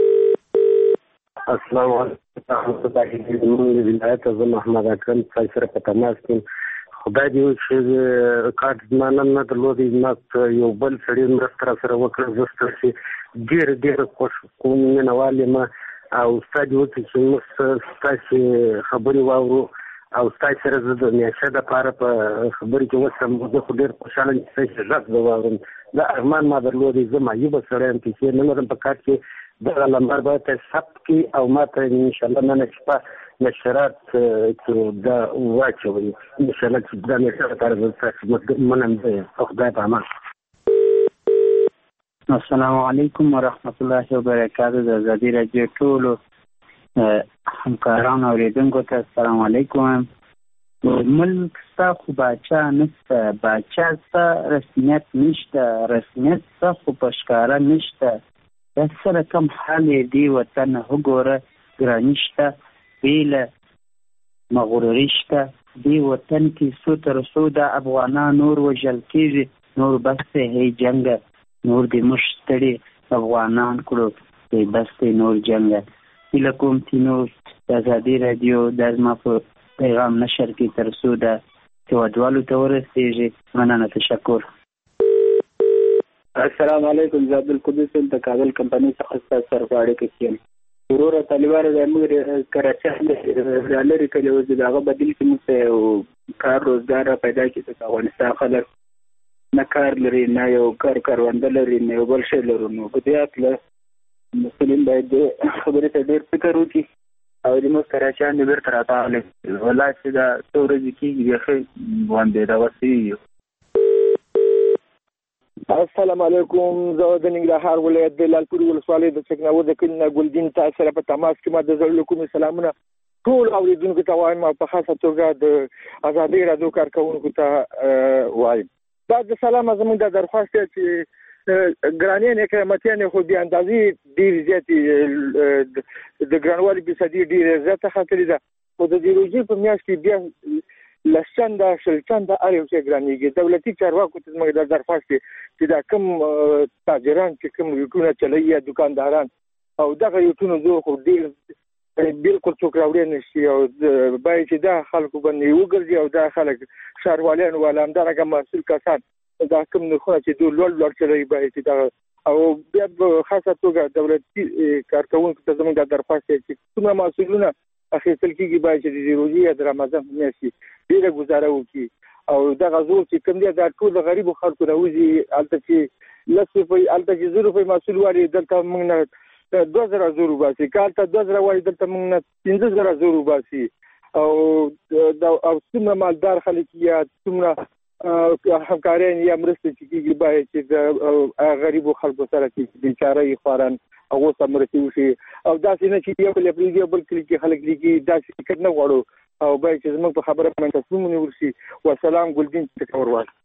السلام علیکم د ولایت زه محمد اکرم تاسو سره په تماس کې. خدای دې چې کارت زما نن نه درلودی، ما یو بل سړي مرسته راسره وکړه، زه ستاسې ډېر خوښ کوم مینهوال یم او ستا دې وکړي چې موږ ستاسې خبرې واورو او ستاسې سره زه د میاشتې دپاره په خبرې کې وسم. زه خو ډېر خوشحاله یم چې ستاسې غږ زه واورم. دا ارمان ما درلودی، زه معیوبه سړی یم، پیسې نه لرم په کار کې. دغه لمبر باید ثبت کړي او ما ته انشاءالله نن شپه نشرات کې دا واچوي انشاءالله چې دا مې سره کار زه ستاسو مننه یم. خدای په امان. السلام علیکم ورحمۃ اللہ وبرکاتہ. د ازادي راډیو ټولو همکارانو اوریدونکو ته السلام علیکم. ملک ستا خو باچا نشته، باچا ستا رسمیت نشته، رسمیت ستا خو په ښکاره نشته. دا سره کم حال یې دی وطن وګوره، ګراني شته، بیله مغروري شته. دی وطن کې څو تر څو د افغانان نور وژل کېږي، نور بس دی جنګ، نور دې موږ ستړي افغانان کړو، دی بس دی نور جنګ. هیله کوم چې نور د ازادي راډیو دا زما په پیغام نشر کې تر څو د هېوادوالو ته ورسېږي. مننه، تشکر. السلام علیکم. زه عبدالقدوس د کابل کمپنۍ څخه ستاسو سره په اړیکه کې یم. وروره طالبانو زموږ کراچۍ لرې کړی و، د هغه بدیل کې موږ ته یو کار روزګار را پیدا کړي. د افغانستان خلک نه کار لري، نه یو کارونده لري، نه یو بل شی لرو. نو په دې هکله مسلمان باید خبرې ته ډېر فکر وکړي او د موږ کراچیان دې بېرته راتاولی والله چې دا څو ورځې کېږي بیخي باندې دغه سوي یو. السلام علیکم. زه د ننګرهار ولایت د لالپورې ولسوالۍ د چکناور د کلي نه ګلدین تاسو سره په تماس کې ما د زړه کومې سلامونه ټول اورېدونکو ته وایم او په خاصه توګه د ازادۍ راډیو کارکوونکو ته وایم. دا د سلام زموږ د درخواست چې ګرانې قیمتیانې خو بې اندازې ډېرې زیاتې د ګرانوالي فیصدي ډېره زیاته خطرې ده خو د دې روژې په میاشت کې بیا لسچنده شلچنده هر یو شی ګرانېږي. دولتي چارواکو ته زموږ د درخواست چې دا کوم تاجران چې کوم یوټونه چلوي یا دکانداران او دغه یوټونو زه خو ډېر بالکل څوک راوړی نه شي او باید چې دا خلکو باندې وګرځي او دا خلک ښاروالان والا همدارنګه مسؤل کسان دا کوم نرخونه چې دوی لوړ چلوي باید چې دغه او بیا په خاصه توګه دولتي کارکوونکو ته زموږ د درخواست چې څومره مسؤلونه اخیستل کېږي باید چې د روژې یا د رمضان په میاشت کې ډېره ګزاره وکړي او دغه زور چې کوم دی دا ټول د غریبو خلکو راوځي هلته چې 10 روپۍ هلته چې 0 روپۍ مسؤل وایي دلته موږ نه 2000 زور وباسي که هلته 2000 وایي دلته موږ نه 15000 زور وباسي او څومره مالدار خلک یا څومره همکاریان یا مرستې چې کېږي باید چې د غریبو خلکو سره چې بیچاره خواران هغو ته مرستې وشي او داسې نه چې یو بل پرېږدي او بل کلي کې خلک لیکي داسې ټکټ نه غواړو او باید چې زموږ په خبره باندې تصمیم ونیول شي. والسلام. ګلدین ټکور وال.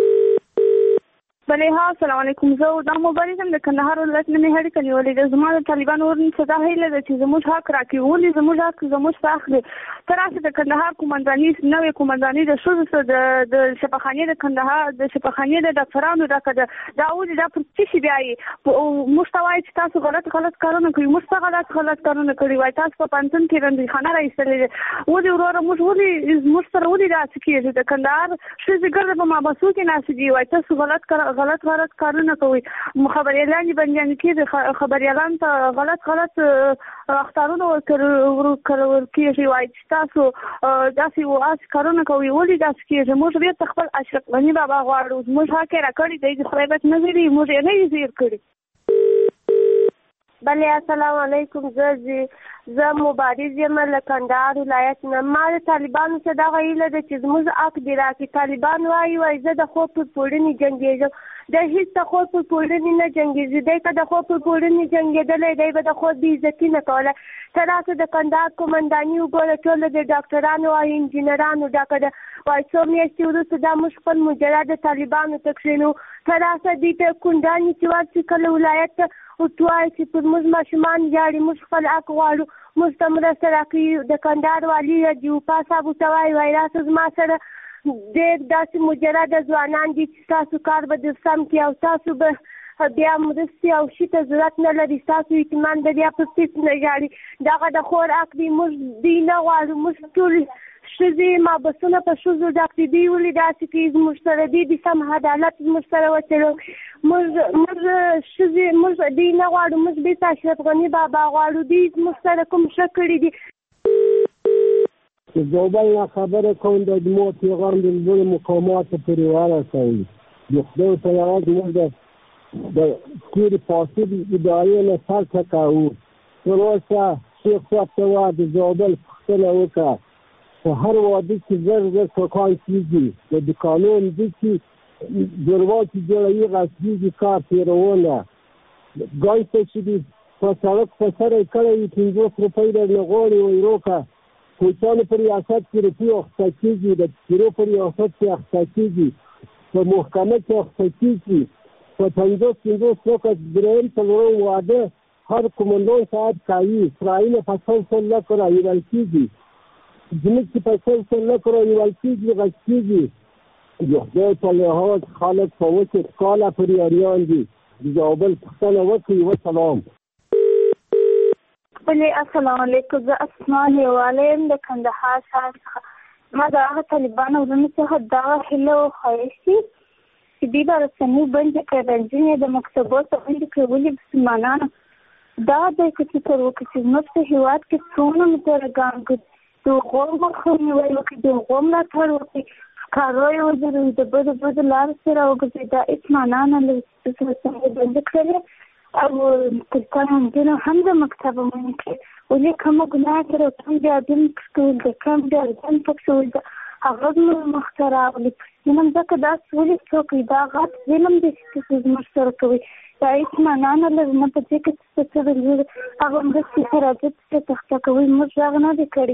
بله ها السلام علیکم. زه دا مبارزم د کندهار ولایت نه مې هډې کلیولې ده. زما د طالبانو ورن صدا هیله ده چې زموږ حق راکړي ولې زموږ حق زموږ څه اخلي ته راسه د کندهار قومنداني نوې قومنداني د ښځو د شفاخانې د کندهار د شفاخانې د ډاکټرانو دا ولې دا پر څه شي بیا موږ ته وایي چې تاسو غلط کارونه کوي موږ څه غلط کارونه کړي وایي تاسو په پانتون کې رندخانه راایستلې ده ولې وروره موږ سره ولې داسې کېږي د کندهار ښځې ګرده په مابسو کې ناستې دي وایي تاسو غلط کارونه کوي خبريالان باندې کې خبريالان ته غلط اختارونه ورکول کېږي وایي چې تاسو داسې واس کارونه کوي ولې داسې کېږي موږ بیا خپل اشرف غني بابا غواړو موږ حق راکړی دی چې خدای به نظر موږ یې نه زیر کړی. بله السلام علیکم. زه مبارز یم له کندهار ولایت نه. ما د طالبانو څخه دغه هیله ده چې زموږ حق دې راکړي. طالبان وایي زه د خوب پر پوړنې جنګېږم د هېڅ د خوب پر پوړنې نه جنګېږي دی که د خوب پر پوړنې جنګېدلی دی به د خوب بې عزتي نه کولی. ته راسه د کندهار قومنداني وګوره ټوله د ډاکټرانو او انجینرانو ډکه ده وایي څو میاشتې وروسته دا موږ خپل مجرد د طالبانو ته کښېنو. ته راسه دوی ته کونډانې چې ورشي کله ولایت ته ورته وایي چې پر موږ ماشومان ژاړي موږ خپل حق غواړو موږ ته مرسته راکړي. د کندهار والي جیوپا صاحب ورته وایي راسه زما سره ډېر داسې مجرده ځوانان دي چې تاسو کار به در سم کړي او تاسو به بیا مرستې او شي ته ضرورت نه لري ستاسو یتیمان به بیا پر هېڅ نه ژاړي دغه د خور حق دی موږ دوی نه غواړو موږ ټول ښځې مابسونه په ښځو ډک دي دوی ولې داسې کوي زموږ سره دوی سم عدالت زموږ سره وچلوي موږ ښځې موږ دوی نه غواړو موږ بېرته اشرف غني بابا غواړو دوی زموږ سره کوم ښه کړي دي. زوبل نه خبره کوم د مو پیغام د لوړ مقامات پورې ورسوي د خدای تعالی موږ د کیر فاسد ادارې نه سر کوو ورسره شیخ فتوا د زوبل پښتنه وکړه په هر واده کې زر سکان کېږي د دکانونو دي چې جوړواکي جوړوي غصبېږي کار تېرونه ګای ته چې دي په سړک په سر یې کړی وي 50 روپۍ درنه غواړي وایي روکه کوچیانو په ریاست کې روپۍ اخیسته کېږي د پیرو په ریاست کې اخیسته کېږي په محکمه کې اخیسته کېږي په 50 روکه درېیم څلورم واده هر قومندان صاحب کوي اسرائیل په 100 لک رایول کېږي زموږ چې په 100 لک رایول کېږي غصبېږي د خدای په لحاظ خلک په وچه سکاله پرې اریان دي د زابل پوښتنه وکړي. وسلام. السلام علیکم. زه اسماء هیواله یم د کندهار ښار څخه. ما د هغه طالبانو ورونو څخه دغه هیله وښایستې چې دوی به رسنۍ بندې کړي رنځنې د مکتبو څخه بندې کړي ولې مسلمانانو دا دی که فکر وکړي چې زموږ په هېواد کې څومره مترګان کړي د هغو مخنیوی وکړي د هغو ملاتړ وکړي ښکارو یې وځروي د بدو لارو سره وګرځوي دا هېڅ معنا نه لري چې رسنۍ بندې کړلې او تلقاهم دينو هم مكتبه ممكن ولي كم قناة ترى كم جادين كسول ده كم جادين كسول ده أغلب مخترع ولي ينام ذاك داس ولي سوقي دا غات زلم دي تسوز مشتركوي تعيش معنا لازم نبتديك تستفيد أغلب بس تراجع تختكوي مش راغنا بكري.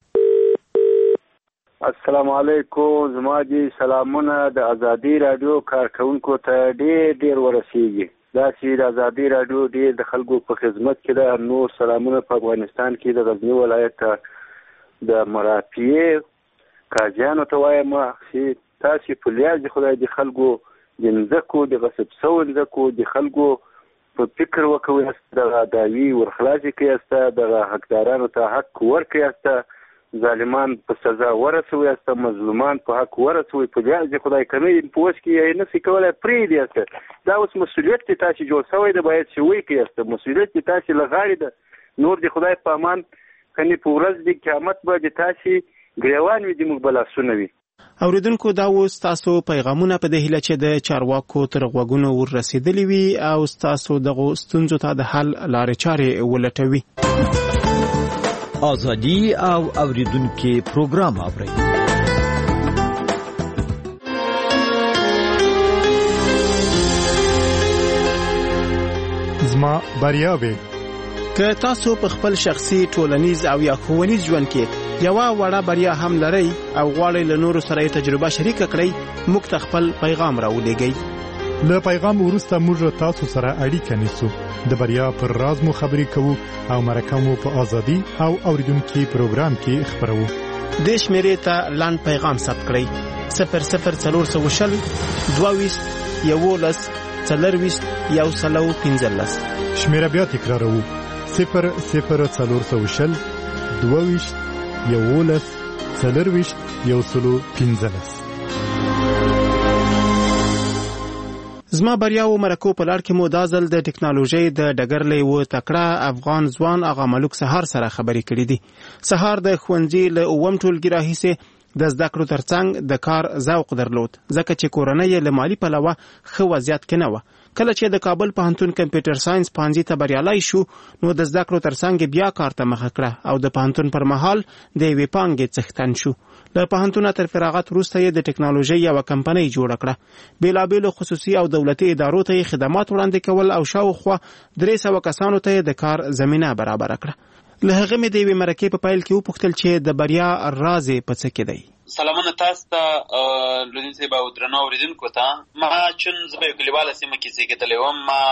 السلام علیکم زما دي سلامونه د ازادي رادیو کارکونکو ته ډېر ورسیږي. دا چې د ازادي رادیو ډېر د خلکو په خدمت کې ده. نور سلامونه په افغانستان کې د غزنی ولایت د مرافعې قاضیانو ته وایم چې تاسې په لیاز خدای د خلکو د مځکو د غصب شوو مځکو د خلکو په فکر وکوئ، دغه دعوی ورخلاصې کړئ، دغه حقدارانو ته حق ورکړئ، ظالمان په سزا ورسوي، مظلومان په حق ورسوي. په لیاز خدای کمی په وس کې یې نشي کولای پرېږدي. دا اوس مسؤلیت چې تاسې جوړ شوی دی باید چې وایي کړئ. مسؤلیت چې تاسې له غاړې ده. نور د خدای په امان کني په ورځ د قیامت به د تاسې ګریوان وي، د موږ به لاسونه وي. اوریدونکو دا اوس تاسو پیغامونه په دې هیله چې د چارواکو تر غوږونو ورسېدلي وي او تاسو دغه ستونزو ته د حل لارې چارې ولټوي. ازادي او اوریدونکو پروګرام اوري. زما بریاوي که تاسو په خپل شخصي ټولنیز او یا ښوونیز ژوند کې یوه وړه بریا هم لرئ او غواړئ له نورو سره تجربه شریکه کړئ، موږ ته خپل پیغام راولېږئ. له پیغام وروسته موږ تاسو سره اړیکه نیسو، د بریا پر راز مو خبرې کوو او مرکه مو په ازادي او اوریدونکو پروګرام کې خبرو. د شمیرې ته لاند پیغام ثبت کړئ 00420 22 11 40 115. شمیره بیا تکراروو 00420 22 11 40 115. زما بریاو مرکو په لار کې مو دا ځل د ټکنالوژي د ډګر له و تکړه افغان ځوان اغا ملک سهار سره خبرې کړې دي. سهار د ښوونځي له اوم ټولګي راهیسې د زده کړو ترڅنګ د کار ذوق درلود، ځکه چې کورنۍ له مالی پلوه ښه وضعیت کې نه و. کله چې د کابل پوهنتون کمپیوټر ساينس پانځي ته بریالي شو، نو د زده کړو ترڅنګ بیا کار ته مخه کړه او د پوهنتون پر مهال د وی پانګې څښتن شو. له پوهنتون تر فراغت وروسته یې د ټکنالوژي یو کمپنۍ جوړ کړه. بیلابېلو خصوصي او دولتي ادارو ته خدمات وړاندې کول او شاوخوا 300 کسانو ته د کار زمينه برابر کړه. له هغه مې د وی مرکې په پایل کې وپوښتل چې د بریا راز په څه کې دی. سلامونه تاسو ته لودین صاحب او درنو اوریدونکو ته. ما چون زما یو کلیواله سیمه کې زیږیدلی وم. ما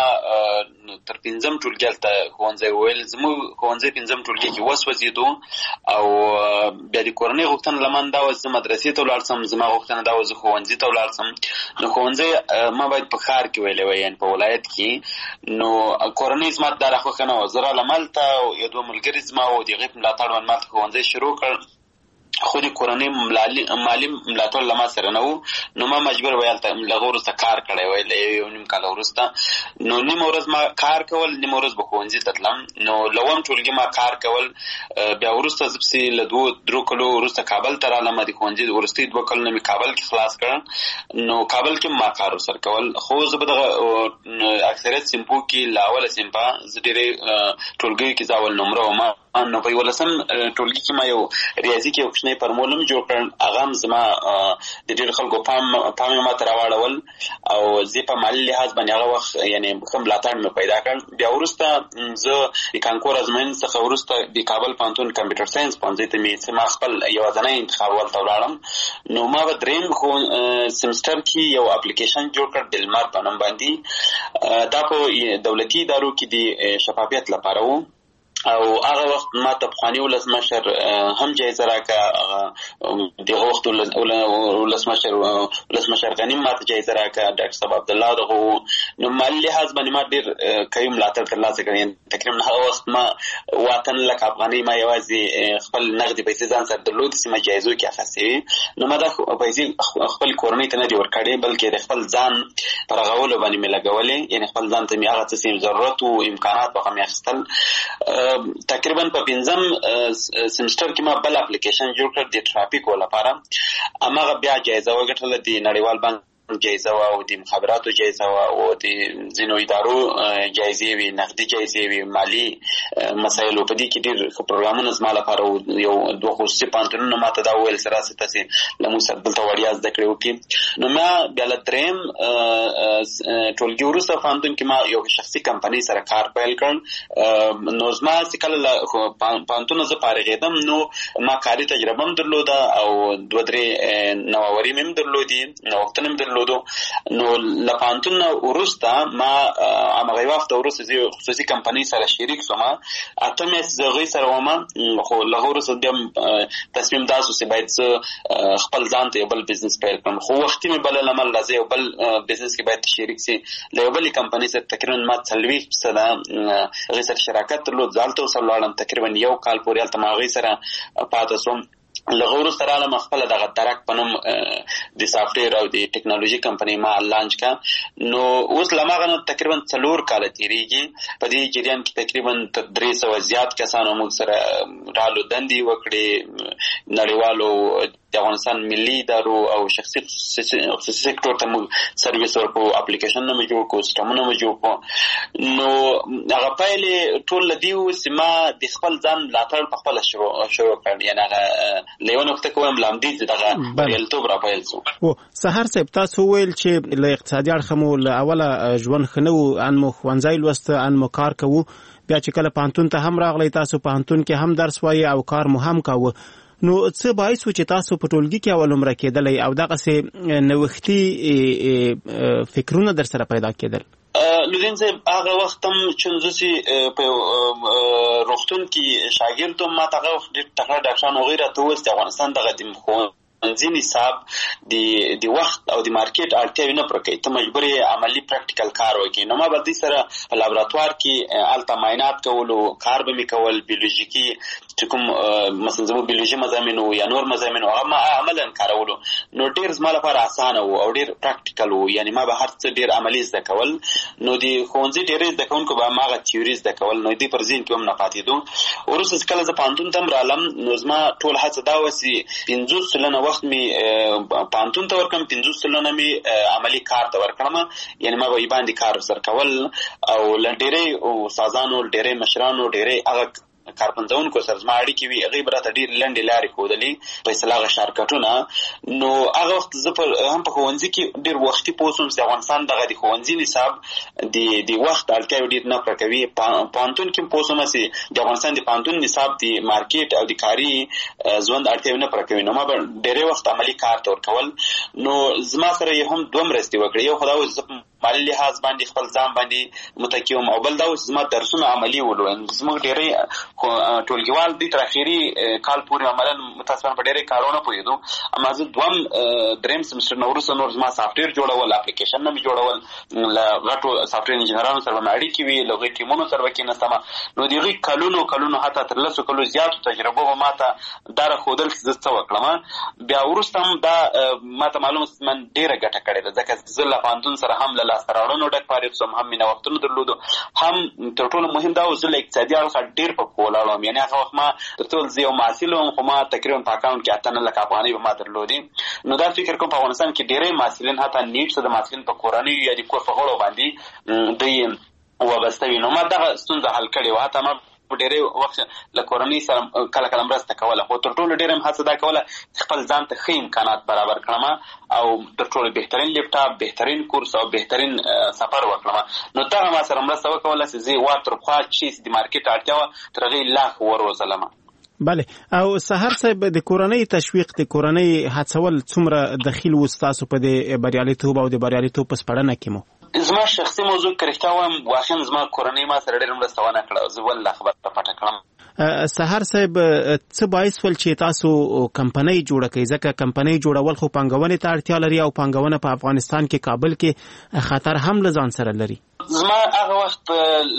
تر 5م ټولګي ته ښوونځی ویل. زموږ ښوونځی 5م ټولګي کې وسوځېدو او بیا د کورنۍ غوښتنه له من دا وه زه مدرسې ته ولاړ سم. زما غوښتنه دا وه زه ښوونځي ته ولاړ سم. نو ښوونځی ما باید په ښار کې ویلی وی، یعنې په ولایت کې. نو کورنۍ زما دا راخوښه نه وه. زه رالم هلته او یو دوه ملګري زما و، د هغې په ملاتړ باندې ما هلته ښوونځی شروع کړ. خو د کورنۍ مالي ملاتړ له ما سره نه و. نو ما مجبور وی هلته له هغه وروسته کار کړی وی، له یو نیم کاله وروسته. نو نیمه ورځ ما کار کول، نیمه ورځ به ښوونځي ته تلم. نو له اووم ټولګي ما کار کول. بیا وروسته زه پسې له 2-3 کلو وروسته کابل ته رالم. د ښوونځي د وروستي 2 کلونه مې کابل کې خلاص کړل. نو کابل کې ما کار ورسره کول. خو زه په دغه اکثریت سیمپو کې له اوله سیمپا زه ډېرې ټولګیو کې زه اول نمره وم. نو په 11م ټولګي کې ما یو ریاضي کې یو کوچنی فارمول هم جوړ کړ. هغه هم زما د ډېرو خلکو پام یې ما ته راواړول او زه په مالي لحاظ باندې هغه وخت یعنې ښه ملاتړ مې پیدا کړ. بیا وروسته زه د کانکور ازموینې څخه وروسته د کابل پوهنتون کمپیوټر ساينس پوهنځي ته مې ما خپل یوازینی انتخاب ولته ولاړم. نو ما به 3م سمسټر کې یو اپلیکیشن جوړ کړ د لمر په نوم باندې. دا په دولتي ادارو کې د شفافیت لپاره و. او هغه وخت ما ته پخواني ولسمشر هم جایزه راکړه. دغه وخت ولسمشر غني ما ته جایزه راکړه، ډاکټر صاحب عبدالله دغه. نو مالي لحاظ باندې ما ډېر قوي ملاتړ ترلاسه کړی. تقریبا هغه وخت ما 8 لک افغانۍ ما یوازې خپل نغدي پیسې ځان سره درلودې چې ما جایزو کې اخیستې وې. نو ما دا پیسې خپل کورنۍ ته نه دي ورکړې، بلکې د خپل ځان په رغولو باندې مې لګولې. یعنې خپل ځان ته مې هغه څه چې ضرورت و امکانات هغه مې اخیستل. تقریبا په 5م سمسټر کې ما بل اپلیکیشن جوړ کړ د ټرافیکو لپاره. هماغه بیا جایزه وګټله د نړیوال بانک جایزه او د مخابراتو جایزه او د ځینو ادارو جایزې وي، نقدي جایزې وي، مالی مسایل په دې کې ډېر پروګرامونه زما لپاره یو دوه خصوصي پوهنتونونه ماته دا وویل سره تاسې له موږ سره دلته وړیا زده کړې وکړي. نو ما بیا له درېیم ټولګي وروسته پوهنتون کې ما یو شخصي کمپنۍ سره کار پیل کړ. نو زما چې کله له پوهنتونه زه فارغېدم نو ما کاري تجربه هم درلوده او دوه درې نوآوري مې هم درلودې، نوښتونه مې درلودو. نو له پوهنتون نه وروسته ما هماغه وخت وروسته زه خصوصي کمپنۍ سره شریک شوم. اته میاشتې زه هغوی سره وم، خو له هغه وروسته بیا تصمیم دا شو چې باید زه خپل ځان ته یو بل بزنس پیل کړم. خو وختي مې بلله مل راځه یو بل بزنس کې باید شریک سي. له یو بلې کمپنۍ سره تقریبا ما 40 سنه هغې سره شراکت درلود. زه هلته ورسره ولاړم تقریبا 1 کال پورې هلته ما هغې سره پاته شوم. له هغه وروسته رالم خپله دغه درک په نوم د سافټویر او د ټکنالوژي کمپنۍ ما لانچ کړه. نو اوس له هماغه نه تقریبا 4 کاله تېرېږي. په دې جریان کې تقریبا 300 زیات کسانو موږ سره رالو، دندې وکړې. نړیوالو د افغانستان ملي ادارو او شخصي خصوصي سکتور ته موږ سرویس ورکړو، اپلیکیشنونه مې جوړ کړو، سیسټمونه مې جوړ کړو. نو هغه پایلې ټول له دې وو چې ما د خپل ځان ملاتړ په خپله شروع کړ. یعنې هغه له یو نقطه که وایم له همدې دغه بریالیتوب راپیل شو. سهار صاحب تاسو وویل چې له اقتصادي اړخه مو له اوله ژوند ښه نه و، ان مو ښوونځی لوسته، ان مو کار کوو. بیا چې کله پوهنتون ته هم راغلی تاسو پوهنتون کې هم درس وایي او کار مو هم کاوه. نو څه باعث و چې تاسو په ټولګي کې اول عمره کېدلی او دغسې نوښتي فکرونه در سره پیدا کېدل؟ لودین صاحب هغه وخت هم چې زه چې په روغتون کې شاګرد وم، ما ته هغه وخت ډېر تکړه ډاکټران هغوی راته وویل چې افغانستان دغه د ځینې نصاب د وخت او د مارکیټ اړتیاوې نه پوره کوي، ته مجبور یې عملي پریکټیکل کار وکړي. نو ما به دې سره په لابراتوار کې هلته معاینات کولو، کار به مې کول، بیولوژیکي چې کوم مثلا زموږ بیولوژي مضامین وو یا نور مضامین وو هغه ما عملا کارولو. نو ډېر زما لپاره اسانه وو او ډېر پریکټیکل وو، یعنې ما به هر څه ډېر عملي زده کول. نو د ښوونځي ډېری زده کوونکو به هماغه تیوري زده کول، نو دې پر ذهن کې هم نه پاتېدو. وروسته چې کله زه پوهنتون ته هم رالم نو زما ټول هڅه دا وه چې 50 سلنه وخت مې پوهنتون ته ورکړم، 50 سلنه مې عملي کار ته ورکړم. یعنې ما به یې باندې کار ورسره کول او له ډېری استادانو، ډېری مشرانو، ډېری هغه کارپنځونکو سره زما اړیکې وي، هغوی به راته ډېرې لنډې لارې ښودلې په اصطلاح هغه شارکټونه. نو هغه وخت زه هم په ښوونځي کې ډېر وختي پوه شوم چې د افغانستان دغه د ښوونځي نصاب د وخت اړتیاوې ډېر نه پوره کوي. پوهنتون کې هم پوه شوم چې د افغانستان د پوهنتون نصاب د مارکیټ او د کاري ژوند اړتیاوې نه پوره کوي. نو ما به ډېری وخت عملي کار ته ورکول. نو زما سره یې هم 2 مرستې وکړې. یو خو دا و چې زه مالي لحاظ باندې خپل ځان باندې متکي وم، او بل دا و چې زما درسونه عملي ولولم. زموږ ډېری ټولګیوال دې تر اخري کال پورې عملا متاسفانه په ډېری کارونه پوهېدو. اما زه 2 سمسټر نه وروسته نور زما سافټویر جوړول، اپلیکیشنونه مې جوړول، له غټو سافټویر انجینرانو سره به مې اړیکې وي، له هغوی ټیمونو سره به کېناستم. نو د هغوی کلونو حتی تر 10 کلو زیاتو تجربو به ما ته دا راښودل چې زه څه وکړم. بیا وروسته هم دا ما ته معلومه من ډېره ګټه کړې ده، ځکه زه له پوهنتون سره هم له لاسته راوړنو ډک فارغ شوم، هم مې نوښتونه درلودو، هم تر ټولو مهم دا و زه له اقتصادي اړخه ډېر په پوه ولاړ وم. یعنې هغه وخت ما تر ټولو زه یو محصل وم، خو ما تقریبا په اکاونټ کې 8 لک افغانۍ به ما درلودې. نو دا فکر کوم په افغانستان کې ډېری محصلین حتی نیټ څه د محصلین په کورنیو یا د کور په غړو باندې دوی وابسته وي. نو ما دغه ستونزه حل کړې وه. حتی ما په ډېری وخت له کورنۍ سره کله مرسته کوله، خو تر ټولو ډېره مې هڅه دا کوله چې خپل ځان ته ښه امکانات برابر کړم او تر ټولو بهترین لیپټاپ، بهترین کورس او بهترین سفر وکړم. نو دغه ما سره مرسته وکوله چې زه ورتر خوا چې د مارکیټ اړتیا وه تر هغې لا ښه وروزلم. بله. او سهار صاحب د کورنۍ تشویق، د کورنۍ هڅول څومره دخیل و ستاسو په د بریالیتوب او د بریالیتوب په سپړنه کې مو؟ زما شخصي موضوع که رښتیا وایم واقعا زما کورنۍ ما سره ډېره مرسته ونه کړه، زه والله خبره پټه کړم. سهار صاحب څه باعث ول چې تاسو کمپنۍ جوړه کړئ؟ ځکه کمپنۍ جوړول خو پانګونې ته اړتیا لري او پانګونه په افغانستان کې کابل کې خطر هم له ځان سره لري. زما هغه وخت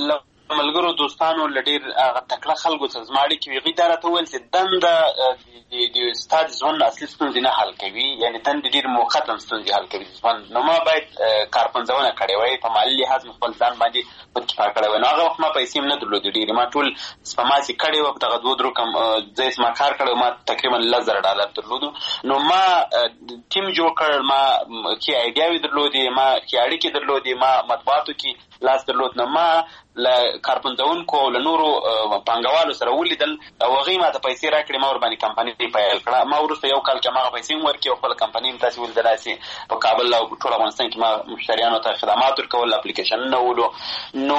ملګرو دوستانو لډیر تکړه خلکو سره زما اړیکې وي. هغوی دا راته وویل چې دنده د ستا د ژوند اصلي ستونزې نه حل کوي، یعنې دندې ډېر موقتا ستونزې حل کوي د ژوند. نو ما باید کارپنځونه کړې وای، په مالي لحاظ مې خپل ځان باندې پتکفا کړی وای. نو هغه وخت ما پیسې هم نه درلودې ډېرې، ما ټول سپما چې کړې وه په دغه 2-3 ځای ما کار کړی و، ما تقریبا $10,000 درلودو. نو ما ټیم جوړ کړ، ما ښې ایډیاوې درلودې، ما ښې اړیکې درلودې، ما مطبوعاتو کې لاس درلود. نو ما له کارپنځونکو او له نورو پانګوالو سره ولیدل او هغوی ما ته پیسې راکړې، ما ورباندې کمپنۍ پیل کړه. ما وروسته 1 کال کې هماغه پیسې هم ورکړې او خپله کمپنۍ هم تاسې ولیده داسې په کابل او ټول افغانستان کې ما مشتریانو ته خدمات ورکول، اپلیکیشنونه ولو. نو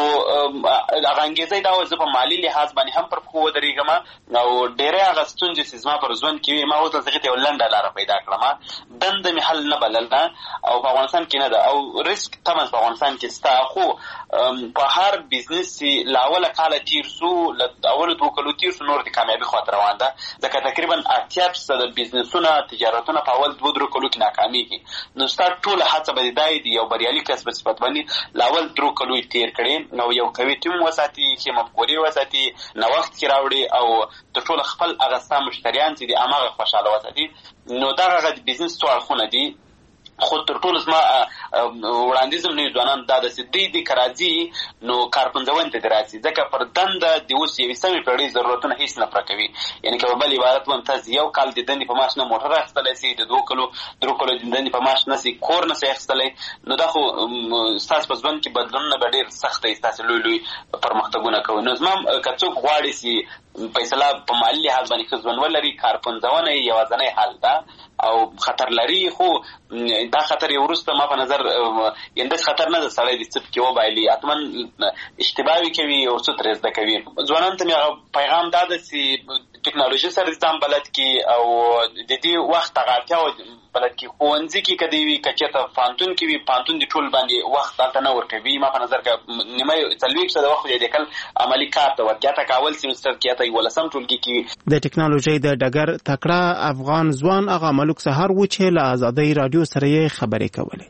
هغه انګېزه یې دا وه زه په مالي لحاظ باندې هم پر پښو ودرېږم او ډېری هغه ستونزې چې زما پر ژوند کې وي ما اوس هغې ته یوه لنډه لاره پیدا کړم. دنده مې حل نه بلله او په افغانستان کې نه ده او رسک طبعا په افغانستان کې سته، خو په هر بزنس چې له اوله کاله تېر سو، له اولو 2 کالو تېر سو، نور د کامیابي خواته روان ده. ځکه تقریبا 80% بزنسونه تجارتونه په اول 2-3 کالو کې ناکامېږي. نو ستا ټوله هڅه به دا وي یو بریالي کس په صفت باندې له اول 3 کالو یې تېر کړې او یو قوي ټیم وساتي، ښې مفکورې وساتي، نوښت کې راوړي او تر ټوله خپل هغه ستا مشتریان چې دي هماغه خوشحاله وساتي. نو دغه هغه د بزنس څو اړخونه دي. خو تر ټولو زما وړاندیز هم نوي ځوانانو دا ده چې دوی دې که راځي نو کارپنځونې ته دې راسي، ځکه پر دنده د اوس 21مې پېړۍ ضرورتونه هېڅ نه پوره کوي. یعنې که په بل عبارت ووایم تاسې 1 کال د دندې په معاش نه موټر اخیستلی سئ، د 2 کالو 3 کالو د دندې په معاش نه سئ کور نه سئ اخیستلی. نو دا خو ستاسو په ژوند کې بدلونونه به ډېر سخت وي، ستاسې لوی لوی پرمختګونه کوي. نو زما که څوک غواړي چې فیصله په مالي لحاظ باندې ښه ژوند ولري، کارپنځونه یې یوازینی حل ده او خطر لري. خو دا خطر یې وروسته ما په نظر یعنې داسې خطر نه ده سړی د څه پکې وبایلي، حتما اشتباهوي کوي او څه ترې زده کوي. ځوانانو ته مې هغه پیغام دا ده چې ټکنالوژي سره ځان بلد کړي او د دې وخت هغه اړتیا بلد کړي. ښوونځي کې که دی وي، که چېرته پوهنتون کې وي، پوهنتون د ټول باندې وخت هلته نه ورکوي. ما په نظر که نیمه 40% وخت یې د کل عملي کار ته ورکړي، حتی که اول سیمسټر کې حتی 11م ټولګي کې وي. د ټکنالوژۍ د ډګر تکړه افغان ځوان هغه ملک سهار و چې له ازادۍ راډیو سره یې خبرې کولې.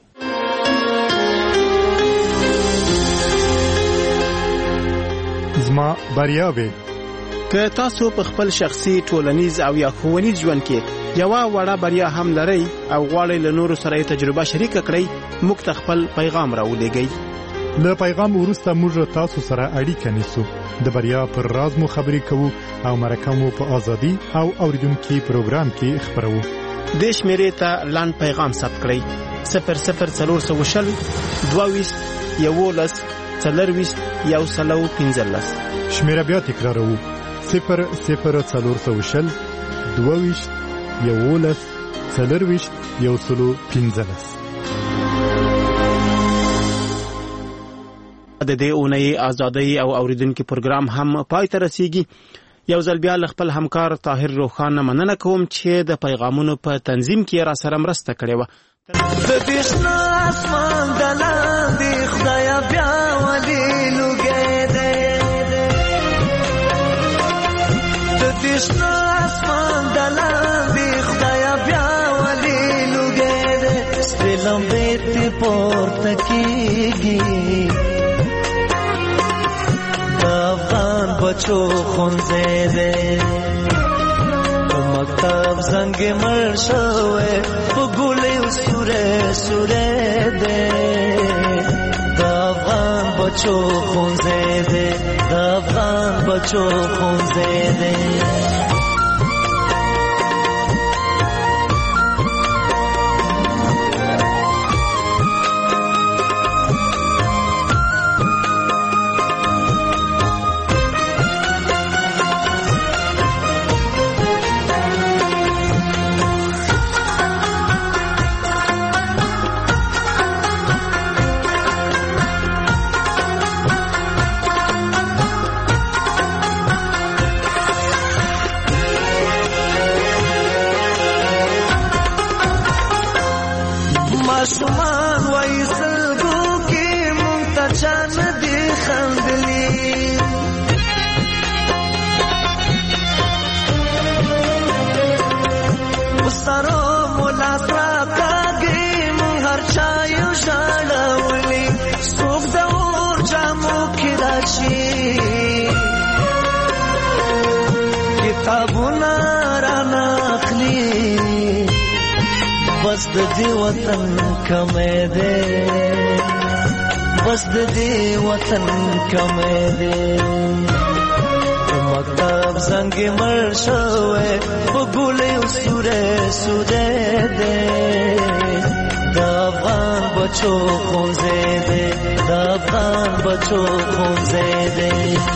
زما بریاوې که تاسو په خپل شخصي، ټولنیز او یا ښوونیز ژوند کې یوه وړه بریا هم لرئ او غواړئ له نورو سره یې تجربه شریکه کړئ، موږ ته خپل پیغام راولېږئ. له پیغام وروسته موږ تاسو سره اړیکه نیسو، د بریا پر راز مو خبرې کوو او مرکه مو په ازادي او اوریدونکي پروګرام کې خبرو. دې شمیرې ته لاند پیغام ثبت کړئ: 00420 22 11 40 115. شمیره بیا تکراروو: 00420 22 11 40 115. د دې اونۍ ازادۍ او اوریدونکو پروګرام هم پای ته رسیږي. یو ځل بیا خپل همکار طاهر روخان مننه کوم چې د پیغامونو په تنظیم کې را سره مرسته کړې و. د دې شنه اسمان د لاندې خدای بیا ولې لوګې دې، د دې شنه اسمان د لاندې خدای بیا ولې لوګې دې، سپلم دې پورته کېږي افغان بچو خونځې دې، مکتب زنګ مړ شوی په ګولې سورې سورې دې، د افغان بچو خونځې دې، د افغان بچو خونځې دې. کتابونه را ناخلی بس د دې وطن کمې ده بس د دې وطن کمې ده مکتب زنګ مړ شوی په ګولې سورې سورې ده د افغان بچو ښوونځی دی د افغان بچو ښوونځی دی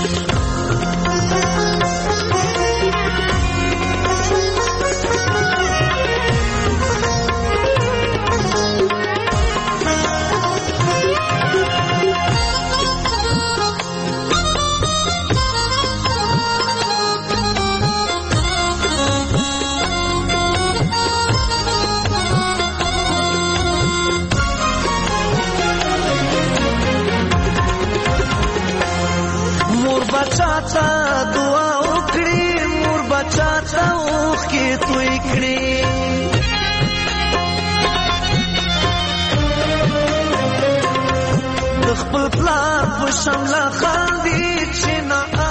دعا وکړي مور بچا ته اوښکې توی کړي د خپل پلار په شمله خاندي چې